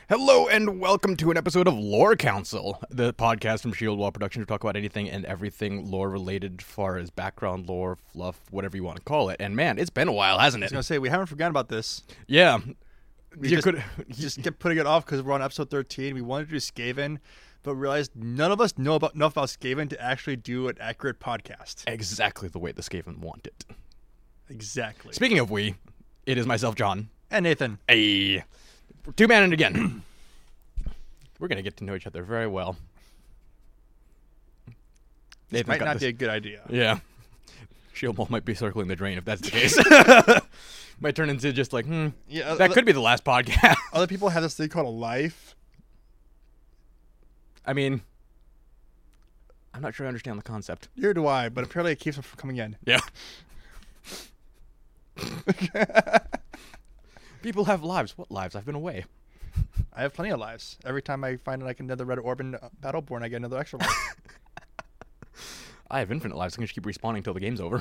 Hello and welcome to an episode of Lore Council, the podcast from Shield Wall Productions to talk about anything and everything lore related as far as background lore, fluff, whatever you want to call it. And man, it's been a while, hasn't I was it? going to say, we haven't forgotten about this. Yeah. We You just, could- just kept putting it off because we're on episode 13. We wanted to do Skaven, but realized none of us know enough about Skaven to actually do an accurate podcast. Exactly the way the Skaven want it. Exactly. Speaking of we, it is myself, John. And Nathan. Hey. Two-man and again. We're going to get to know each other very well. This Nathan's might got not this- be a good idea. Yeah. Shield Wall might be circling the drain if that's the case. Might turn into just like, Yeah, that could be the last podcast. Other people have this thing called a life. I mean, I'm not sure I understand the concept. Neither do I, but apparently it keeps them from coming in. Yeah. People have lives. What lives? I've been away. I have plenty of lives. Every time I find like another Red Orb in Battleborn, I get another extra life. I have infinite lives. I can just keep respawning until the game's over.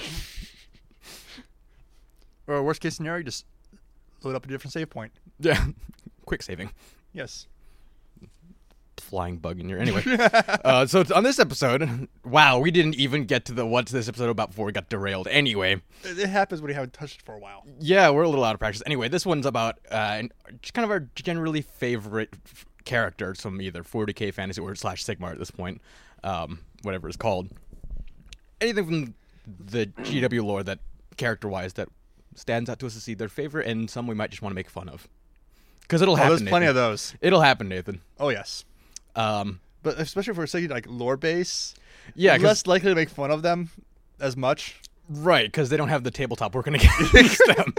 Or worst case scenario, just load up a different save point. Yeah. Quick saving. Yes. Flying bug in your... Anyway. So on this episode... Wow, we didn't even get to the what's this episode about before we got derailed. Anyway. It happens when you haven't touched it for a while. Yeah, we're a little out of practice. Anyway, this one's about just kind of our generally favorite characters from either 40k fantasy or / Sigmar at this point, whatever it's called. Anything from the GW lore that character-wise that stands out to us as either favorite and some we might just want to make fun of. Because it'll happen. There's plenty Nathan. of those. It'll happen, Nathan. Oh yes. But especially if we're saying like lore base, Yeah, 'cause- less likely to make fun of them as much. Right, because they don't have the tabletop working against them.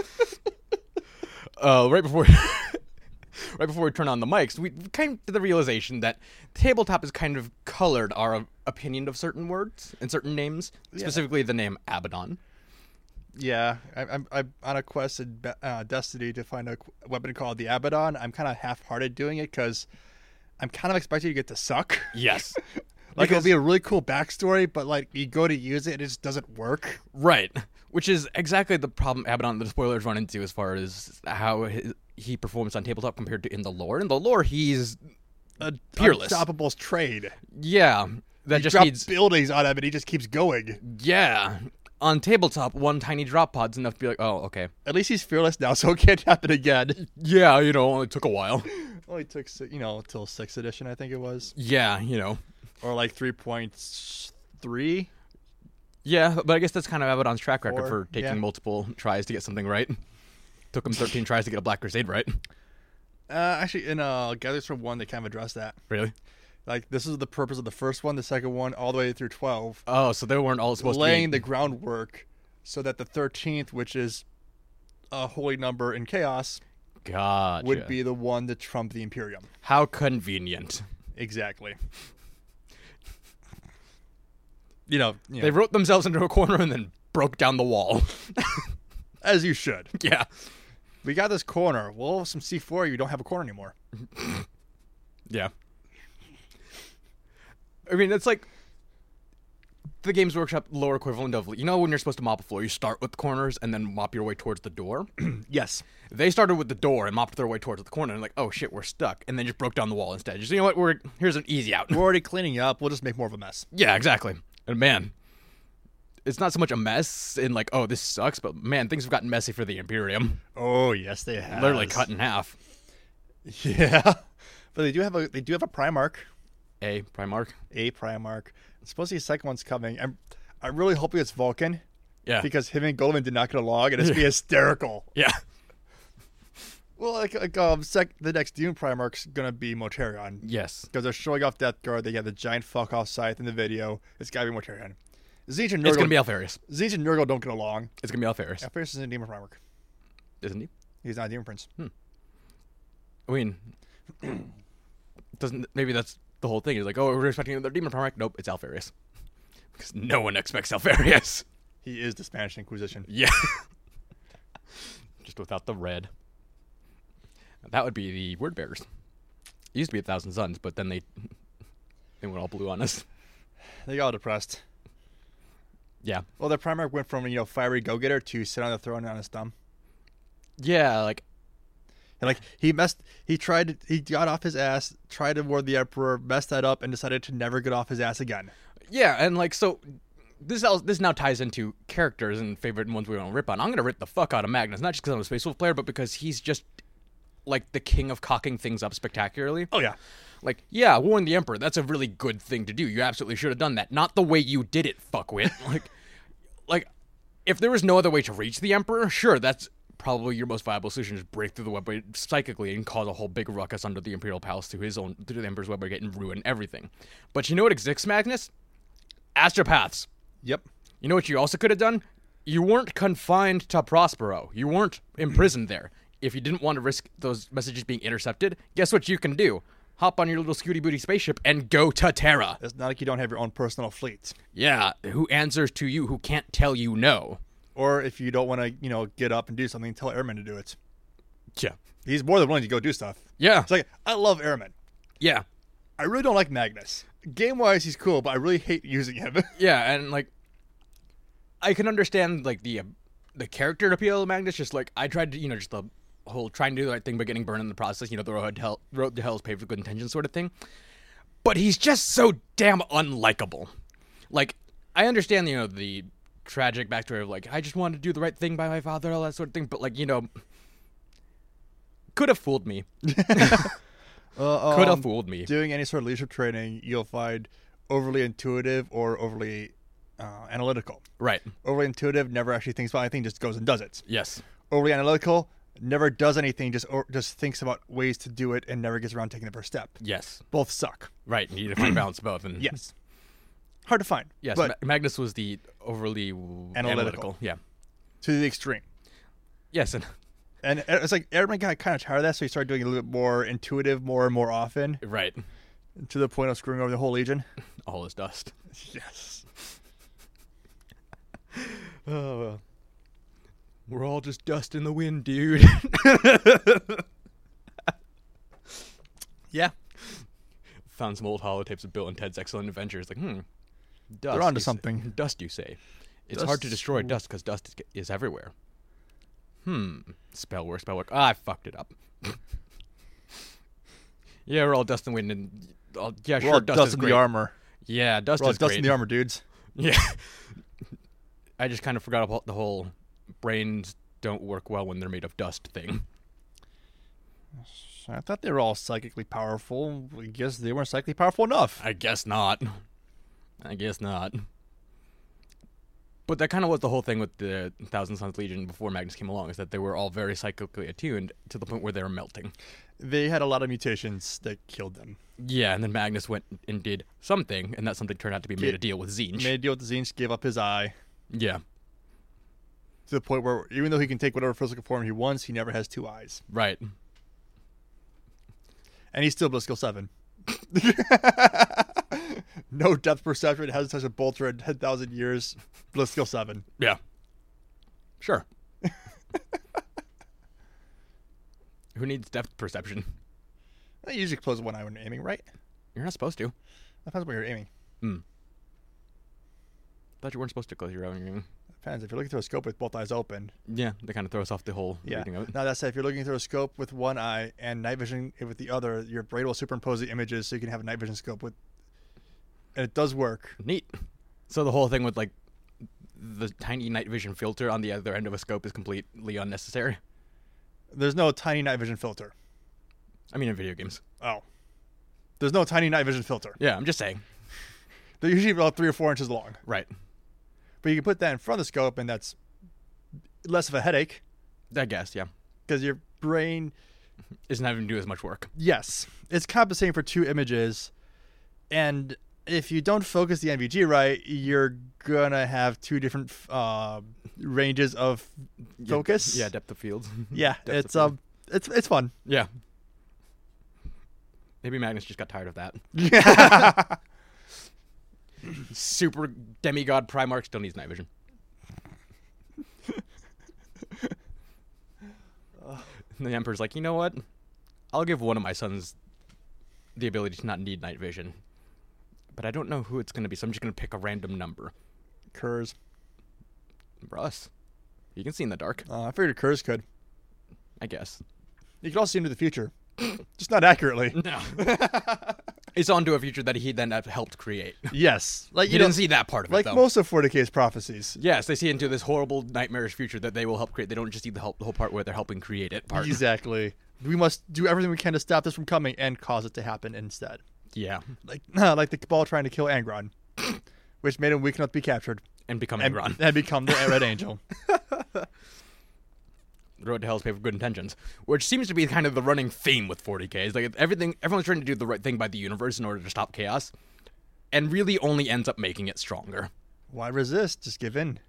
Right before we turn on the mics, we came to the realization that tabletop has kind of colored our opinion of certain words and certain names, specifically the name Abaddon. Yeah, I'm on a quest in Destiny to find a weapon called the Abaddon. I'm kind of half-hearted doing it because I'm kind of expecting you to get to suck. Yes. Like Because- it'll be a really cool backstory, but like you go to use it, it just doesn't work. Right. Which is exactly the problem Abaddon, the spoilers run into as far as how he performs on tabletop compared to in the lore. In the lore, he's peerless. Unstoppable's trade. Yeah. That You just drop needs... buildings on him, and he just keeps going. Yeah. On tabletop, one tiny drop pod's enough to be like, oh, okay. At least he's fearless now, so it can't happen again. Yeah, only took a while. Only took till 6th edition, I think it was, Yeah, or like 3.3. Yeah, but I guess that's kind of Abaddon's track record 4, for taking yeah. multiple tries to get something right. Took him 13 tries to get a Black Crusade right. Actually, in Gathers from 1, they kind of addressed that. Really? Like, this is the purpose of the first one, the second one, all the way through 12. Oh, so they weren't all supposed Laying to the groundwork so that the 13th, which is a holy number in Chaos, Gotcha. would be the one to trump the Imperium. How convenient. Exactly. They wrote themselves into a corner and then broke down the wall. As you should. Yeah. We got this corner. Well, some C4, you don't have a corner anymore. Yeah. I mean, it's like the Games Workshop lore equivalent of, when you're supposed to mop a floor, you start with the corners and then mop your way towards the door. Yes. They started with the door and mopped their way towards the corner and like, oh shit, we're stuck. And then just broke down the wall instead. Just, you know what, here's an easy out. We're already cleaning up. We'll just make more of a mess. Yeah, exactly. And man, it's not so much a mess in like, oh, this sucks, but man, things have gotten messy for the Imperium. Oh, yes, they have. Literally cut in half. Yeah. But they do have a Primarch. A Primarch. A Primarch. Supposedly the second one's coming. I'm really hoping it's Vulcan. Yeah. Because him and Goldman did not get along, and it's be hysterical. Yeah. Well, the next Dune Primarch's gonna be Mortarion. Yes. Because they're showing off Death Guard. They have the giant fuck off scythe in the video. It's gotta be Mortarion. Tzeentch and Nurgle. It's going to be Alpharius. Tzeentch and Nurgle don't get along. It's going to be Alpharius. Alpharius is a Demon Primarch. Isn't he? He's not a Demon Prince. I mean, maybe that's the whole thing. It's like, oh, we're expecting another Demon Primarch. Nope, it's Alpharius. Because no one expects Alpharius. He is the Spanish Inquisition. Yeah. Just without the red. That would be the Word Bearers. It used to be 1,000 Suns, but then they went all blue on us. They got all depressed. Yeah. Well, their Primarch went from, fiery go-getter to sit on the throne on his thumb. Yeah, like, And like he got off his ass, tried to warn the Emperor, messed that up, and decided to never get off his ass again. Yeah, and like so. This now ties into characters and favorite ones we want to rip on. I'm going to rip the fuck out of Magnus, not just because I'm a Space Wolf player, but because he's just like the king of cocking things up spectacularly. Oh yeah. Like, yeah, warn the Emperor. That's a really good thing to do. You absolutely should have done that. Not the way you did it, fuckwit. like, if there was no other way to reach the Emperor, sure, that's probably your most viable solution. Just break through the webway psychically and cause a whole big ruckus under the Imperial Palace to the Emperor's webway, getting ruin everything. But you know what exists, Magnus? Astropaths. Yep. You know what you also could have done? You weren't confined to Prospero. You weren't imprisoned there. If you didn't want to risk those messages being intercepted, guess what you can do? Hop on your little scooty booty spaceship and go to Terra. It's not like you don't have your own personal fleet. Yeah, who answers to you, who can't tell you no. Or if you don't want to, get up and do something, tell Airman to do it. Yeah. He's more than willing to go do stuff. Yeah. It's like, I love Airman. Yeah. I really don't like Magnus. Game-wise, he's cool, but I really hate using him. Yeah, and like, I can understand like the character appeal of Magnus. Just like I tried to, just the whole trying to do the right thing but getting burned in the process. The road to hell is paved with good intentions sort of thing. But he's just so damn unlikable. Like I understand, the tragic backstory of like I just wanted to do the right thing by my father, all that sort of thing. But like could have fooled me. Could have fooled me. Doing any sort of leadership training, you'll find overly intuitive or overly analytical. Right. Overly intuitive, never actually thinks about anything, just goes and does it. Yes. Overly analytical, never does anything, just thinks about ways to do it and never gets around taking the first step. Yes. Both suck. Right. You need to find balance of both. And yes. Hard to find. Yes. But Magnus was the overly analytical. Yeah. To the extreme. Yes. And it's like Airman got kind of tired of that, so he started doing a little bit more intuitive more and more often. Right. To the point of screwing over the whole Legion. All is dust. Yes. Oh, well. We're all just dust in the wind, dude. Yeah. Found some old holotapes of Bill and Ted's Excellent Adventures. Like, dust. They're onto something. Dust, you say. It's Dust. hard to destroy dust because dust is everywhere. Spell work. I fucked it up. Yeah, we're all dust and wind. And, yeah, we're sure, all dust dust is in great. the armor. Yeah, dust We're all is dust great. in the armor, dudes. Yeah. I just kind of forgot about the whole brains don't work well when they're made of dust thing. I thought they were all psychically powerful. I guess they weren't psychically powerful enough. I guess not. But that kind of was the whole thing with the Thousand Sons Legion before Magnus came along, is that they were all very psychically attuned to the point where they were melting. They had a lot of mutations that killed them. Yeah, and then Magnus went and did something, and that something turned out to be made a deal with Tzeentch. Made a deal with Tzeentch, gave up his eye. Yeah. To the point where even though he can take whatever physical form he wants, he never has two eyes. Right. And he's still Blitzkill 7. No depth perception, hasn't touched a bolter in 10,000 years. Blitzkill 7. Yeah. Sure. Who needs depth perception? I usually close one eye when you're aiming, right? You're not supposed to. Depends where you're aiming. Thought you weren't supposed to close your eye when you're aiming. Depends. If you're looking through a scope with both eyes open. Yeah, they kind of throw us off the whole reading of it. Now that said, if you're looking through a scope with one eye and night vision with the other, your brain will superimpose the images so you can have a night vision scope with. And it does work. Neat. So the whole thing with like the tiny night vision filter on the other end of a scope is completely unnecessary. There's no tiny night vision filter. I mean, in video games. Oh. There's no tiny night vision filter. Yeah, I'm just saying. They're usually about 3 or 4 inches long. Right. But you can put that in front of the scope, and that's less of a headache. I guess, yeah. Because your brain... isn't having to do as much work. Yes. It's compensating for 2 images. And if you don't focus the NVG right, you're going to have 2 different ranges of focus. Yeah, depth of field. Yeah, it's fun. Yeah. Maybe Magnus just got tired of that. Super demigod Primarch still needs night vision. And the Emperor's like, you know what? I'll give one of my sons the ability to not need night vision. But I don't know who it's going to be, so I'm just going to pick a random number. Kurz. For us. You can see in the dark. I figured Kurz could. I guess. You can also see into the future, just not accurately. No. He saw into a future that he then helped create. Yes, like He didn't see that part of it, like though. most of 40K's prophecies. Yes, they see into this horrible, nightmarish future that they will help create. They don't just see the whole part where they're helping create it part. Exactly. We must do everything we can to stop this from coming and cause it to happen instead. Yeah. Like the Cabal trying to kill Angron, which made him weak enough to be captured And become and, Angron. and become the Red Angel. The road to hell is paved with good intentions, which seems to be kind of the running theme with 40K. It's like everyone's trying to do the right thing by the universe in order to stop chaos, and really only ends up making it stronger. Why resist? Just give in.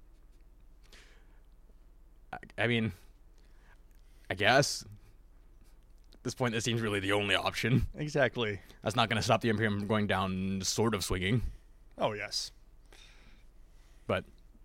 I mean, I guess at this point, that seems really the only option. Exactly. That's not going to stop the Imperium from going down, sort of swinging, Oh, yes. but.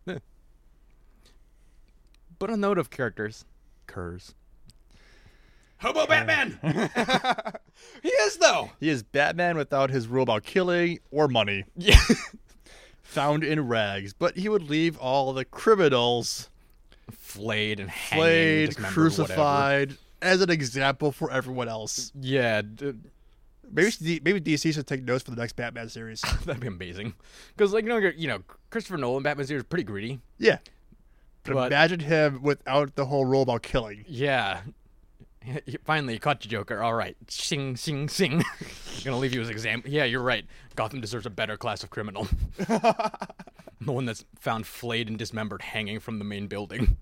But a note of characters, Kurz. Hobo Batman! He is, though! He is Batman without his rule about killing or money. Yeah. Found in rags. But he would leave all the criminals Flayed and hanging, flayed, dismembered, crucified, as an example for everyone else. whatever. Yeah, Maybe DC should take notes for the next Batman series. that'd be amazing. Because, like, you know, Christopher Nolan Batman series is pretty greedy. Yeah. But But- imagine him without the whole rule about killing. Yeah. Finally, caught you, Joker. All right. Sing, sing, sing. Gonna leave you as an example. Yeah, you're right. Gotham deserves a better class of criminal. The one that's found flayed and dismembered hanging from the main building.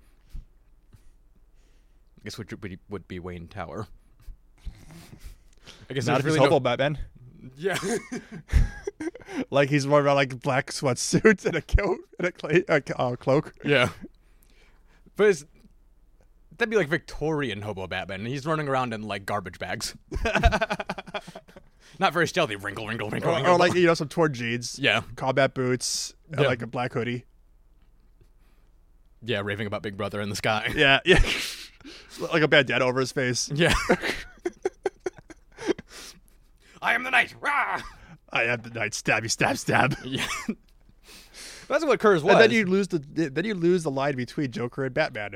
I guess which would be Wayne Tower. I guess Not there's if really he's hobo no... Batman. Yeah. Like he's running around like black sweatsuits and a coat and a cloak. Yeah. But that'd be like Victorian hobo Batman. He's running around in like garbage bags. Not very stealthy. Wrinkle, wrinkle, wrinkle, wrinkle. Or like, you know, some torn jeans. Yeah. Combat boots. And Yeah. like a black hoodie. Yeah, raving about Big Brother in the sky. Yeah. Yeah. Like a bandana over his face. Yeah. I am the knight. Rah! I am the knight. Stabby, stab, stab. Yeah. That's what Kurz was. And then you lose the line between Joker and Batman.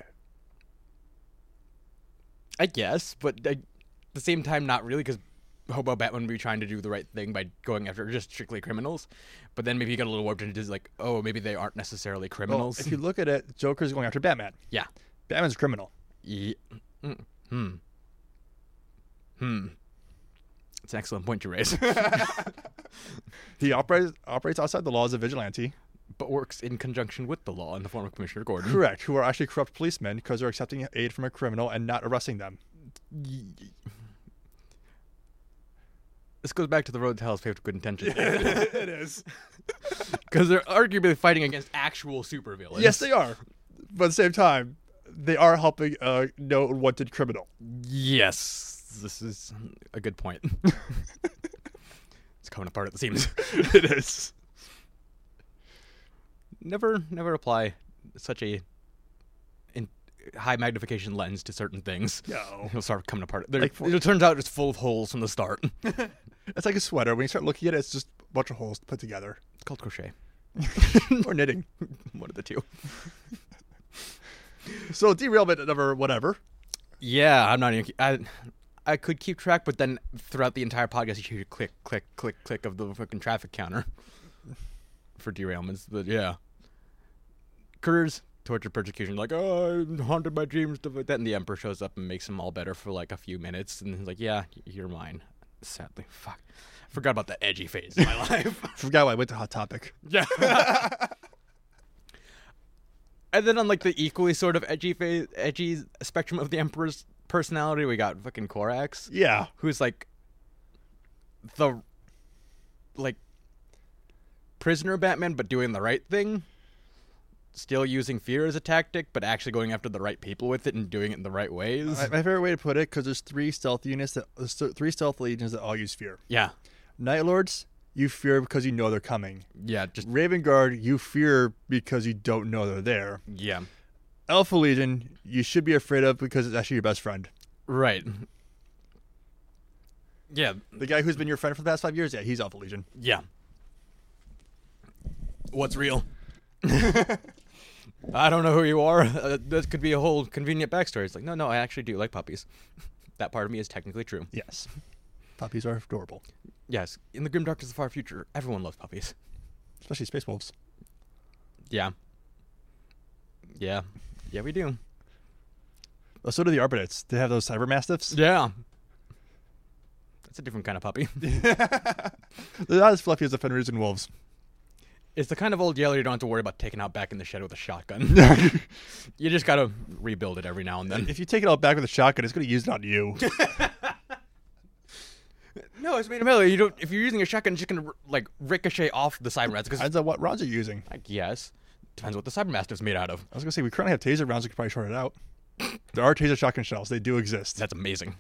I guess, but at the same time, not really, because hobo Batman would be trying to do the right thing by going after just strictly criminals. But then maybe you got a little warped into like, oh, maybe they aren't necessarily Well, criminals. if you look at it, Joker's going after Batman. Yeah. Batman's a criminal. Yeah. It's an excellent point you raise. He operates outside the laws of vigilante. But works in conjunction with the law in the form of Commissioner Gordon. Correct. Who are actually corrupt policemen because they're accepting aid from a criminal and not arresting them. This goes back to the road to hell is paved with good intentions. It is. Because they're arguably fighting against actual supervillains. Yes, they are. But at the same time, they are helping a known wanted criminal. Yes. This is a good point. It's coming apart at the seams. It is. Never apply such a high magnification lens to certain things. No. It'll start coming apart. Like It turns out it's full of holes from the start. It's like a sweater. When you start looking at it, it's just a bunch of holes put together. It's called crochet. Or knitting. One of the two. So derailment number whatever. Yeah, I'm not even... I could keep track, but then throughout the entire podcast, you hear click, click, click, click of the fucking traffic counter for derailments. But yeah. Kurz, torture, persecution, like, oh, I'm haunted by dreams, stuff like that. And the Emperor shows up and makes them all better for like a few minutes. And he's like, yeah, you're mine. Sadly. Fuck. Forgot about the edgy phase of my life. Forgot why I went to Hot Topic. Yeah. And then on like the equally sort of edgy spectrum of the Emperor's personality, we got fucking Korax. Yeah. Who's like the like prisoner Batman, but doing the right thing. Still using fear as a tactic, but actually going after the right people with it and doing it in the right ways. My favorite way to put it, because there's three stealth legions that all use fear. Yeah. Night Lords, you fear because you know they're coming. Yeah, just Raven Guard, you fear because you don't know they're there. yeah. Alpha Legion, you should be afraid of because it's actually your best friend. Right. Yeah. The guy who's been your friend for the past 5 years, yeah, he's Alpha Legion. Yeah. What's real? I don't know who you are. This could be a whole convenient backstory. It's like, no, I actually do like puppies. that part of me is technically true. Yes. Puppies are adorable. Yes, in the grim darkness of the far future, everyone loves puppies. Especially space wolves. Yeah. Yeah. Yeah, we do. Oh, so do the Arbitrates. They have those cyber mastiffs. Yeah. That's a different kind of puppy. They're not as fluffy as the Fenris and wolves. It's the kind of old yeller you don't have to worry about taking out back in the shed with a shotgun. You just gotta rebuild it every now and then. If you take it out back with a shotgun, it's going to use it on you. No, it's made of metal. You don't. If you're using a shotgun, it's just gonna like ricochet off the cyber rounds. Depends on what rounds you're using. I guess depends what the cyber mastiff's made out of. I was going to say, we currently have taser rounds. We could probably short it out. There are taser shotgun shells. They do exist. That's amazing.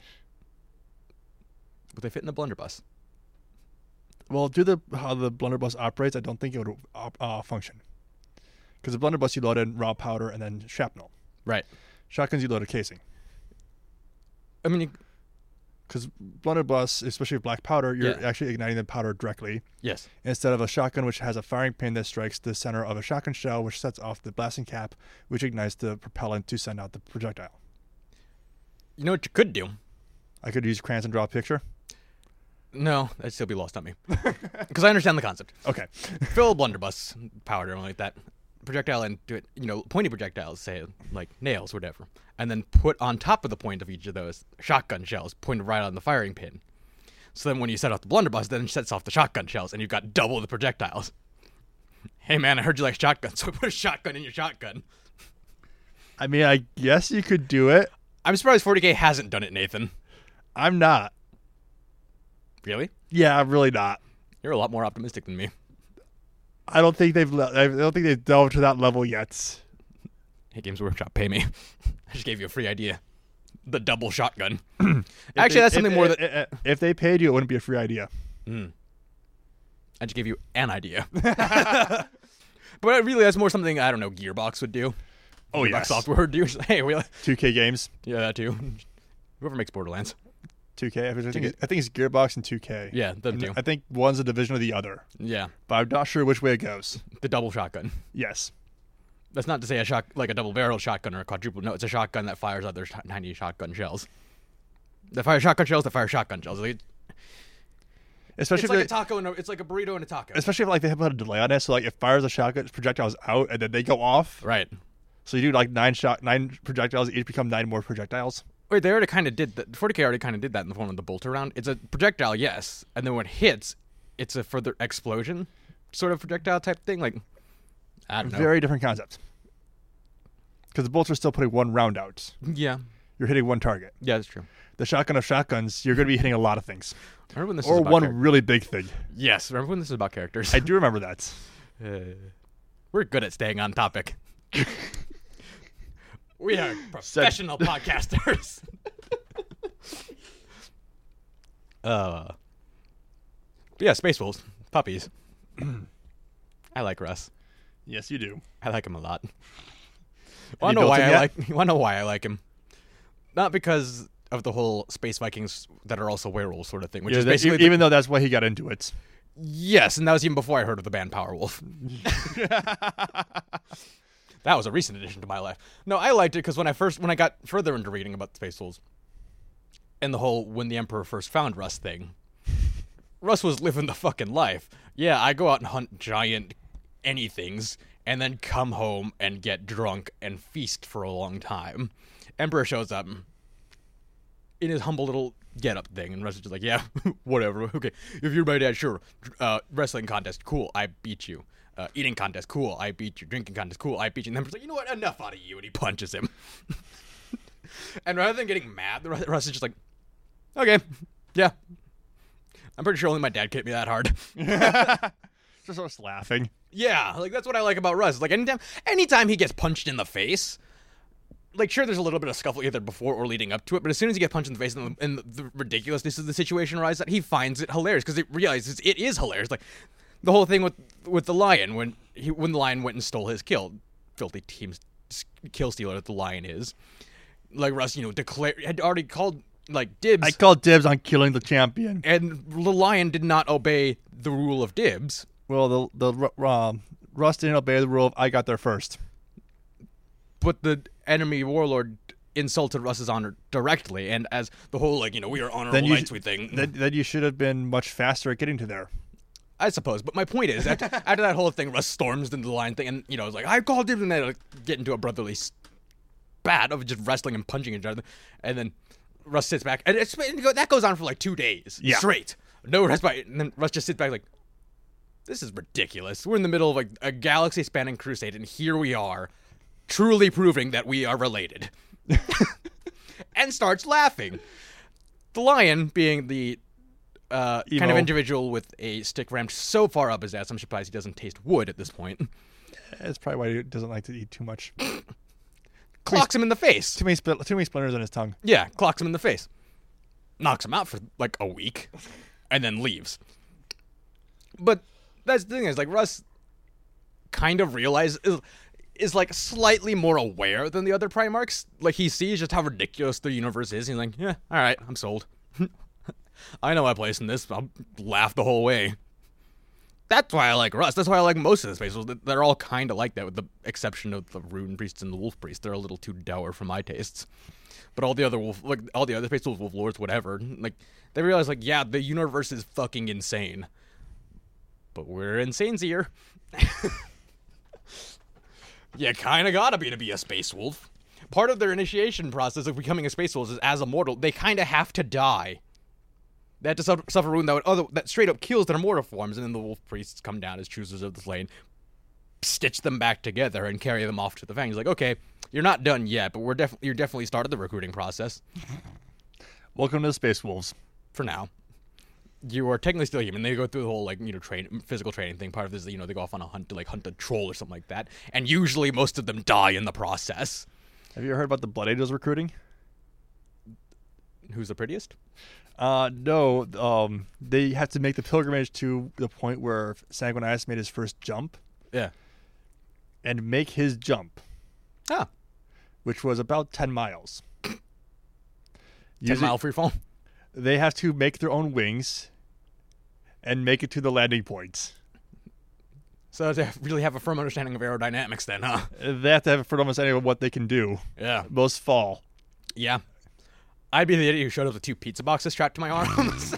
But they fit in the blunderbuss. Well, due to how the blunderbuss operates, I don't think it would function. Because the blunderbuss, you load in raw powder and then shrapnel. Right. Shotguns, you load a casing. I mean, Because blunderbuss, especially with black powder, you're Yeah. actually igniting the powder directly. yes. Instead of a shotgun, which has a firing pin that strikes the center of a shotgun shell, which sets off the blasting cap, which ignites the propellant to send out the projectile. You know what you could do? I could use crayons and draw a picture. No, that'd still be lost on me. Because I understand the concept. Okay. Fill a blunderbuss powder and like that projectile and do it, pointy projectiles, say like nails or whatever, and then put on top of the point of each of those shotgun shells pointed right on the firing pin. So then when you set off the blunderbuss, then it sets off the shotgun shells and you've got double the projectiles. Hey man, I heard you like shotguns, so put a shotgun in your shotgun. I mean, I guess you could do it. I'm surprised 40K hasn't done it, Nathan. I'm not. Really? Yeah, I'm really not. You're a lot more optimistic than me. I don't think they've delved to that level yet. Hey, Games Workshop, pay me. I just gave you a free idea. The double shotgun. If Actually, that's something more that if they paid you, it wouldn't be a free idea. I just gave you an idea. But really, that's more something, I don't know, Gearbox would do. Oh, Gearbox yes. Software would do. Hey, 2K games. yeah, that too. Whoever makes Borderlands. 2K. I think it's Gearbox and 2K. Yeah, them too. I think one's a division of the other, Yeah, but I'm not sure which way it goes. the double shotgun. Yes. That's not to say like a double-barreled shotgun or a quadruple. No, it's a shotgun that fires other tiny shotgun shells. That fire shotgun shells. That fire shotgun shells. Like, Especially it's like if a taco and it's like a burrito and a taco. especially if like they have a delay on it, so like it fires a shotgun projectiles out and then they go off. Right. So you do like 9 projectiles, each become 9 more projectiles. Wait, they already kind of did that. 40K already kind of did that in the form of the bolter round. It's a projectile, yes, and then when it hits, it's a further explosion sort of projectile type thing. Like, I don't know. Very different concept. Because the bolts are still putting one round out. Yeah. You're hitting one target. Yeah, that's true. The shotgun of shotguns, you're going to be hitting a lot of things. Remember when this Or is about one really big thing. Yes, remember when this is about characters? I do remember that. We're good at staying on topic. We are professional podcasters. But yeah, Space Wolves, puppies. I like Russ. Yes, you do. I like him a lot. you Want to know built why him I yet? like? Want to know why I like him? Not because of the whole space Vikings that are also werewolves sort of thing, which Yeah, is basically even though that's why he got into it. yes, and that was even before I heard of the band Powerwolf. That was a recent addition to my life. No, I liked it because when I got further into reading about Space Wolves and the whole when the Emperor first found Russ thing, Russ was living the fucking life. Yeah, I go out and hunt giant anythings and then come home and get drunk and feast for a long time. Emperor shows up in his humble little get-up thing, and Russ is just like, yeah, whatever, okay. If you're my dad, sure. Wrestling contest, cool, I beat you. Eating contest, cool, I beat you. Drinking contest, cool, I beat you. And Emperor's like, you know what, enough out of you, and he punches him. And rather than getting mad, Russ is just like, okay, yeah. I'm pretty sure only my dad hit me that hard. Just us laughing. Yeah, like that's what I like about Russ. Like anytime he gets punched in the face, like sure there's a little bit of scuffle either before or leading up to it, but as soon as he gets punched in the face and the ridiculousness of the situation arises, that he finds it hilarious because it realizes it is hilarious. Like the whole thing with the lion when the lion went and stole his kill, filthy team's kill stealer that the lion is. Like Russ, had already called like dibs. I called dibs on killing the champion. And the lion did not obey the rule of dibs. Well, Russ didn't obey the rule of I got there first. But the enemy warlord insulted Russ's honor directly, and as the whole we are honorable Then you knights thing. Then you should have been much faster at getting to there. I suppose, but my point is, after that whole thing, Russ storms into the line thing, and it's like, I called him, and then get into a brotherly spat of just wrestling and punching each other, and then Russ sits back, and that goes on for like 2 days straight, no respite, and then Russ just sits back like, this is ridiculous. We're in the middle of like a galaxy-spanning crusade, and here we are, truly proving that we are related, and starts laughing. The lion, being the kind of individual with a stick rammed so far up his ass, I'm surprised he doesn't taste wood at this point. That's probably why he doesn't like to eat too much. Clocks him in the face. Too many splinters on his tongue. Yeah, clocks him in the face. Knocks him out for like a week, and then leaves. But that's the thing is, like, Russ kind of is like slightly more aware than the other Primarchs. Like, he sees just how ridiculous the universe is. He's like, yeah, all right, I'm sold. I know my place in this. I'll laugh the whole way. That's why I like Russ. That's why I like most of the Space Wolves. They're all kind of like that, with the exception of the Rune Priests and the Wolf Priests. They're a little too dour for my tastes. But all the other Space Wolf Lords, whatever, like, they realize, like, yeah, the universe is fucking insane. But we're insanesier. You kind of gotta be to be a Space Wolf. Part of their initiation process of becoming a Space Wolf is, as a mortal, they kind of have to die. They have to suffer a wound that straight up kills their mortal forms, and then the Wolf Priests come down as choosers of the slain, stitch them back together, and carry them off to the Fangs. Like, okay, you're not done yet, but you're definitely started the recruiting process. Welcome to the Space Wolves. For now. You are technically still human. They go through the whole, like, physical training thing. Part of this is, they go off on a hunt to, like, hunt a troll or something like that. And usually most of them die in the process. Have you ever heard about the Blood Angels recruiting? Who's the prettiest? No. They have to make the pilgrimage to the point where Sanguinius made his first jump. Yeah. And make his jump. Ah. Which was about 10 miles. 10-mile free fall? They have to make their own wings and make it to the landing points. So they really have a firm understanding of aerodynamics then, huh? They have to have a firm understanding of what they can do. Yeah. Most fall. Yeah. I'd be the idiot who showed up with 2 pizza boxes strapped to my arms.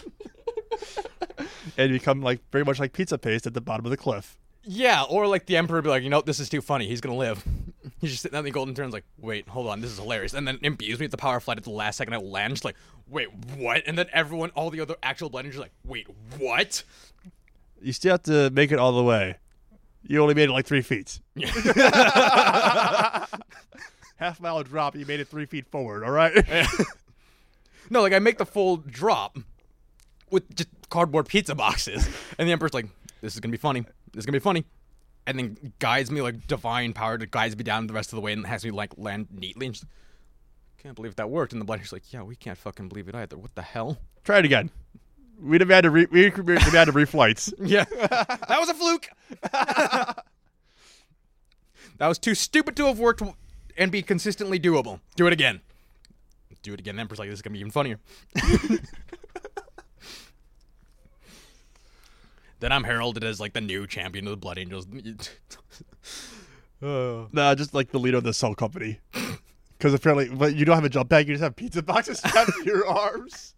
And become like very much like pizza paste at the bottom of the cliff. Yeah, or like the Emperor would be like, this is too funny. He's going to live. He's just sitting on the Golden Throne's like, wait, hold on, this is hilarious. And then imbues me with the power of flight at the last second. I land, just like, wait, what? And then all the other actual Blood Angels are like, wait, what? You still have to make it all the way. You only made it like 3 feet. Yeah. Half-mile drop, you made it 3 feet forward, all right? No, like, I make the full drop with just cardboard pizza boxes. And the Emperor's like, this is going to be funny. This is going to be funny. And then guides me, like, divine power to guides me down the rest of the way and has me, like, land neatly. And just, can't believe that worked. And the Blood Angel's like, yeah, we can't fucking believe it either. What the hell? Try it again. We demanded reflights. Yeah. That was a fluke. That was too stupid to have worked and be consistently doable. Do it again. Do it again. The Emperor's like, this is going to be even funnier. Then I'm heralded as, like, the new champion of the Blood Angels. Nah, just like the leader of the Cell Company. Because apparently, but you don't have a jump bag, you just have pizza boxes strapped to your arms.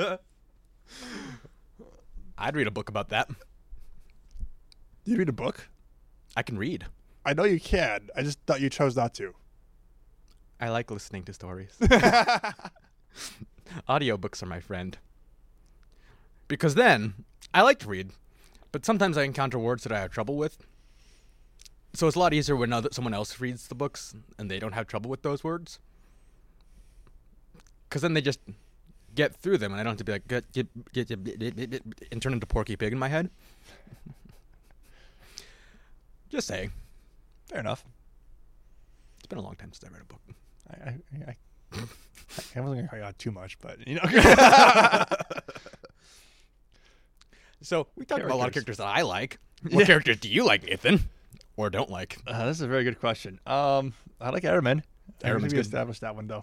I'd read a book about that. Do you read a book? I can read. I know you can. I just thought you chose not to. I like listening to stories. Audiobooks are my friend. Because then, I like to read, but sometimes I encounter words that I have trouble with. So it's a lot easier when someone else reads the books and they don't have trouble with those words. Because then they just get through them and I don't have to be like, and turn into Porky Pig in my head. Just saying. Fair enough. It's been a long time since I read a book. I wasn't going to call you out too much, but, you know. So, we talked about a lot of characters that I like. What characters do you like, Nathan? Or don't like? This is a very good question. I like Araman. Araman's good. Established that one, though.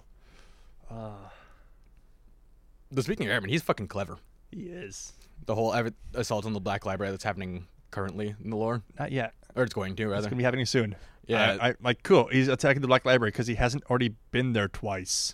Speaking of Araman, he's fucking clever. He is. The whole assault on the Black Library that's happening currently in the lore. Not yet. Or it's going to, It's rather. going to be happening soon. Yeah. I like, cool. He's attacking the Black Library because he hasn't already been there twice.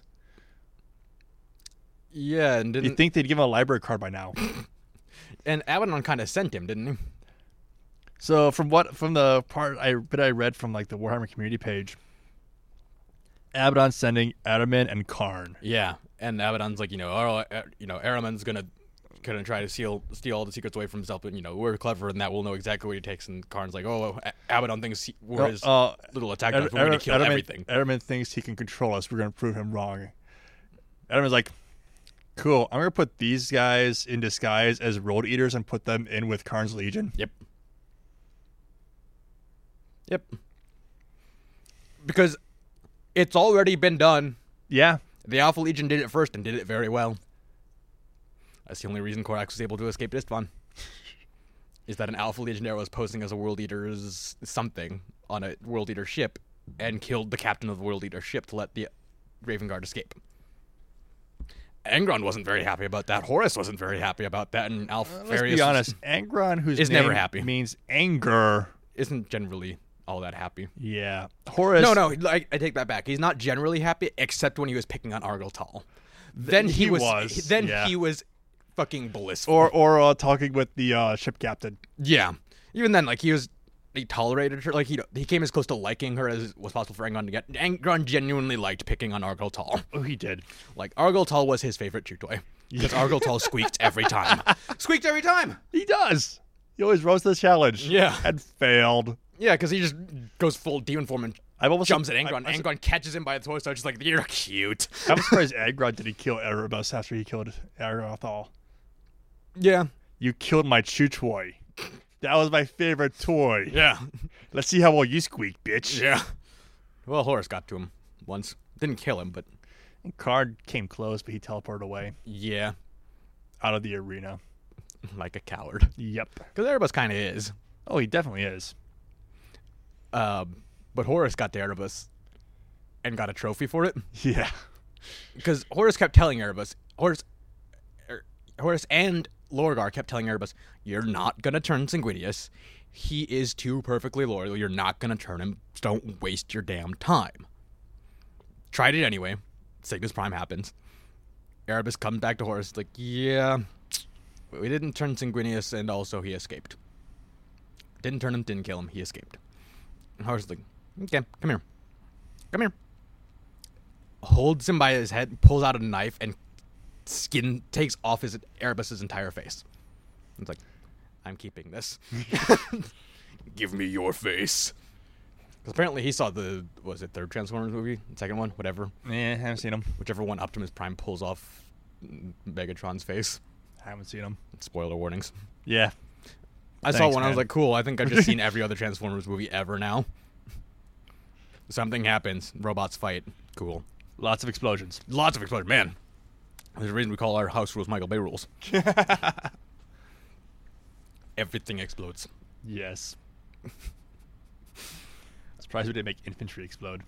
Yeah, and You'd didn't... think they'd give him a library card by now. And Abaddon kind of sent him, didn't he? So from the part I read from like the Warhammer community page, Abaddon's sending Araman and Karn. Yeah, and Abaddon's like, Araman's gonna try to steal all the secrets away from himself, but we're clever and that we'll know exactly what he takes. And Karn's like, Abaddon thinks we're his little attack dogs. We're gonna kill everything. Araman thinks he can control us. We're gonna prove him wrong. Araman's like, cool. I'm gonna put these guys in disguise as Road Eaters and put them in with Karn's Legion. Yep. Because it's already been done. Yeah. The Alpha Legion did it first and did it very well. That's the only reason Korax was able to escape Istvan. Is that an Alpha Legionnaire was posing as a World Eater's something on a World Eater ship and killed the captain of the World Eater ship to let the Raven Guard escape. Angron wasn't very happy about that. Horus wasn't very happy about that. And Alpharius... Let's be honest. Angron, whose is name never happy. means anger... isn't generally all that happy. Yeah. Horus... No, I take that back. He's not generally happy, except when he was picking on Argel Tal. Then he was fucking blissful. Or talking with the ship captain. Yeah. Even then, he tolerated her. Like, he came as close to liking her as was possible for Angron to get. Angron genuinely liked picking on Argel Tal. Oh, he did. Like, Argel Tal was his favorite chew toy. Because Argel Tal squeaked every time. Squeaked every time! He does! He always rose to the challenge. Yeah. And failed. Yeah, because he just goes full demon form and jumps at Angron. Angron catches him by the torso, just like, you're cute. I'm surprised Angron didn't kill Erebus after he killed Arathal. Yeah. You killed my chew toy. That was my favorite toy. Yeah. Let's see how well you squeak, bitch. Yeah. Well, Horus got to him once. Didn't kill him, but... Karn came close, but he teleported away. Yeah. Out of the arena. Like a coward. Yep. Because Erebus kind of is. Oh, he definitely is. But Horus got to Erebus and got a trophy for it. Yeah. Because Horus kept telling Erebus... Horus and Lorgar kept telling Erebus, you're not going to turn Sanguinius. He is too perfectly loyal. You're not going to turn him. So don't waste your damn time. Tried it anyway. Cygnus Prime happens. Erebus comes back to Horus like, yeah, we didn't turn Sanguinius, and also he escaped. Didn't turn him, didn't kill him, he escaped. And Horus is like, okay, come here. Come here. Holds him by his head, pulls out a knife, and takes off Erebus's entire face. It's like, I'm keeping this. Give me your face. Because apparently he saw third Transformers movie? Second one? Whatever. Yeah, haven't seen him. Whichever one Optimus Prime pulls off Megatron's face. Haven't seen him. Spoiler warnings. Yeah. I saw one, I was like, cool, I think I've just seen every other Transformers movie ever now. Something happens, robots fight. Cool. Lots of explosions. Lots of explosions. Man. There's a reason we call our house rules Michael Bay rules. Everything explodes. Yes. Surprised we didn't make infantry explode.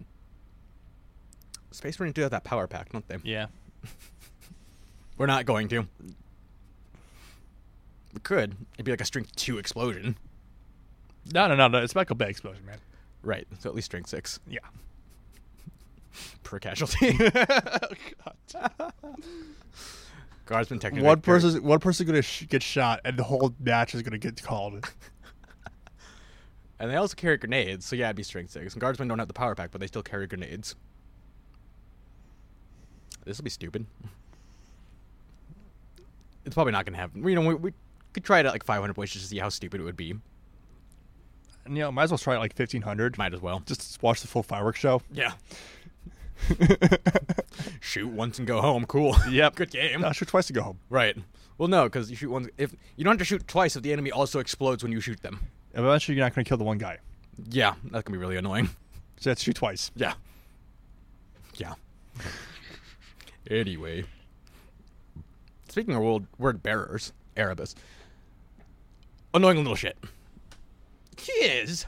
Space Marines do have that power pack, don't they? Yeah. We're not going to. We could. It'd be like a strength 2 explosion. No. It's Michael Bay explosion, man. Right. So at least strength 6. Yeah. Per casualty. God. Guardsman technically. One person's gonna get shot, and the whole match is gonna get called. And they also carry grenades, so yeah, it'd be strength 6. And Guardsmen don't have the power pack, but they still carry grenades. This will be stupid. It's probably not gonna happen. We could try it at like 500 points just to see how stupid it would be. And might as well try it like 1500. Might as well. Just watch the full fireworks show. Yeah. Shoot once and go home. Cool. Yep. Good game. No, shoot twice to go home. Right. Well, no, because you shoot once. If you don't have to shoot twice, if the enemy also explodes when you shoot them. Eventually, you're not going to kill the one guy. Yeah, that's gonna be really annoying. So you have to shoot twice. Yeah. Yeah. Anyway, speaking of word bearers, Erebus, annoying little shit. He is.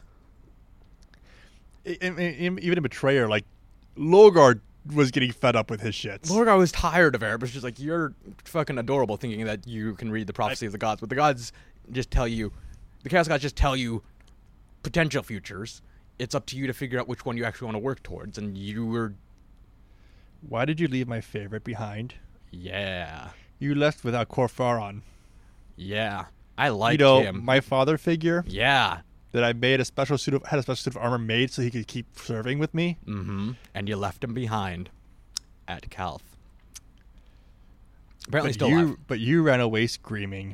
Even a betrayer like Lorgar was getting fed up with his shit. Lorgar was tired of Erebus. Just like, you're fucking adorable, thinking that you can read the prophecy of the gods, but the gods just tell you, the Chaos gods just tell you potential futures. It's up to you to figure out which one you actually want to work towards. And you were... Why did you leave my favorite behind? Yeah. You left without Corfaron. Yeah. I like him. My father figure Yeah. that I made had a special suit of armor made so he could keep serving with me. Mm-hmm. And you left him behind at Calth. Apparently still alive. But you ran away screaming.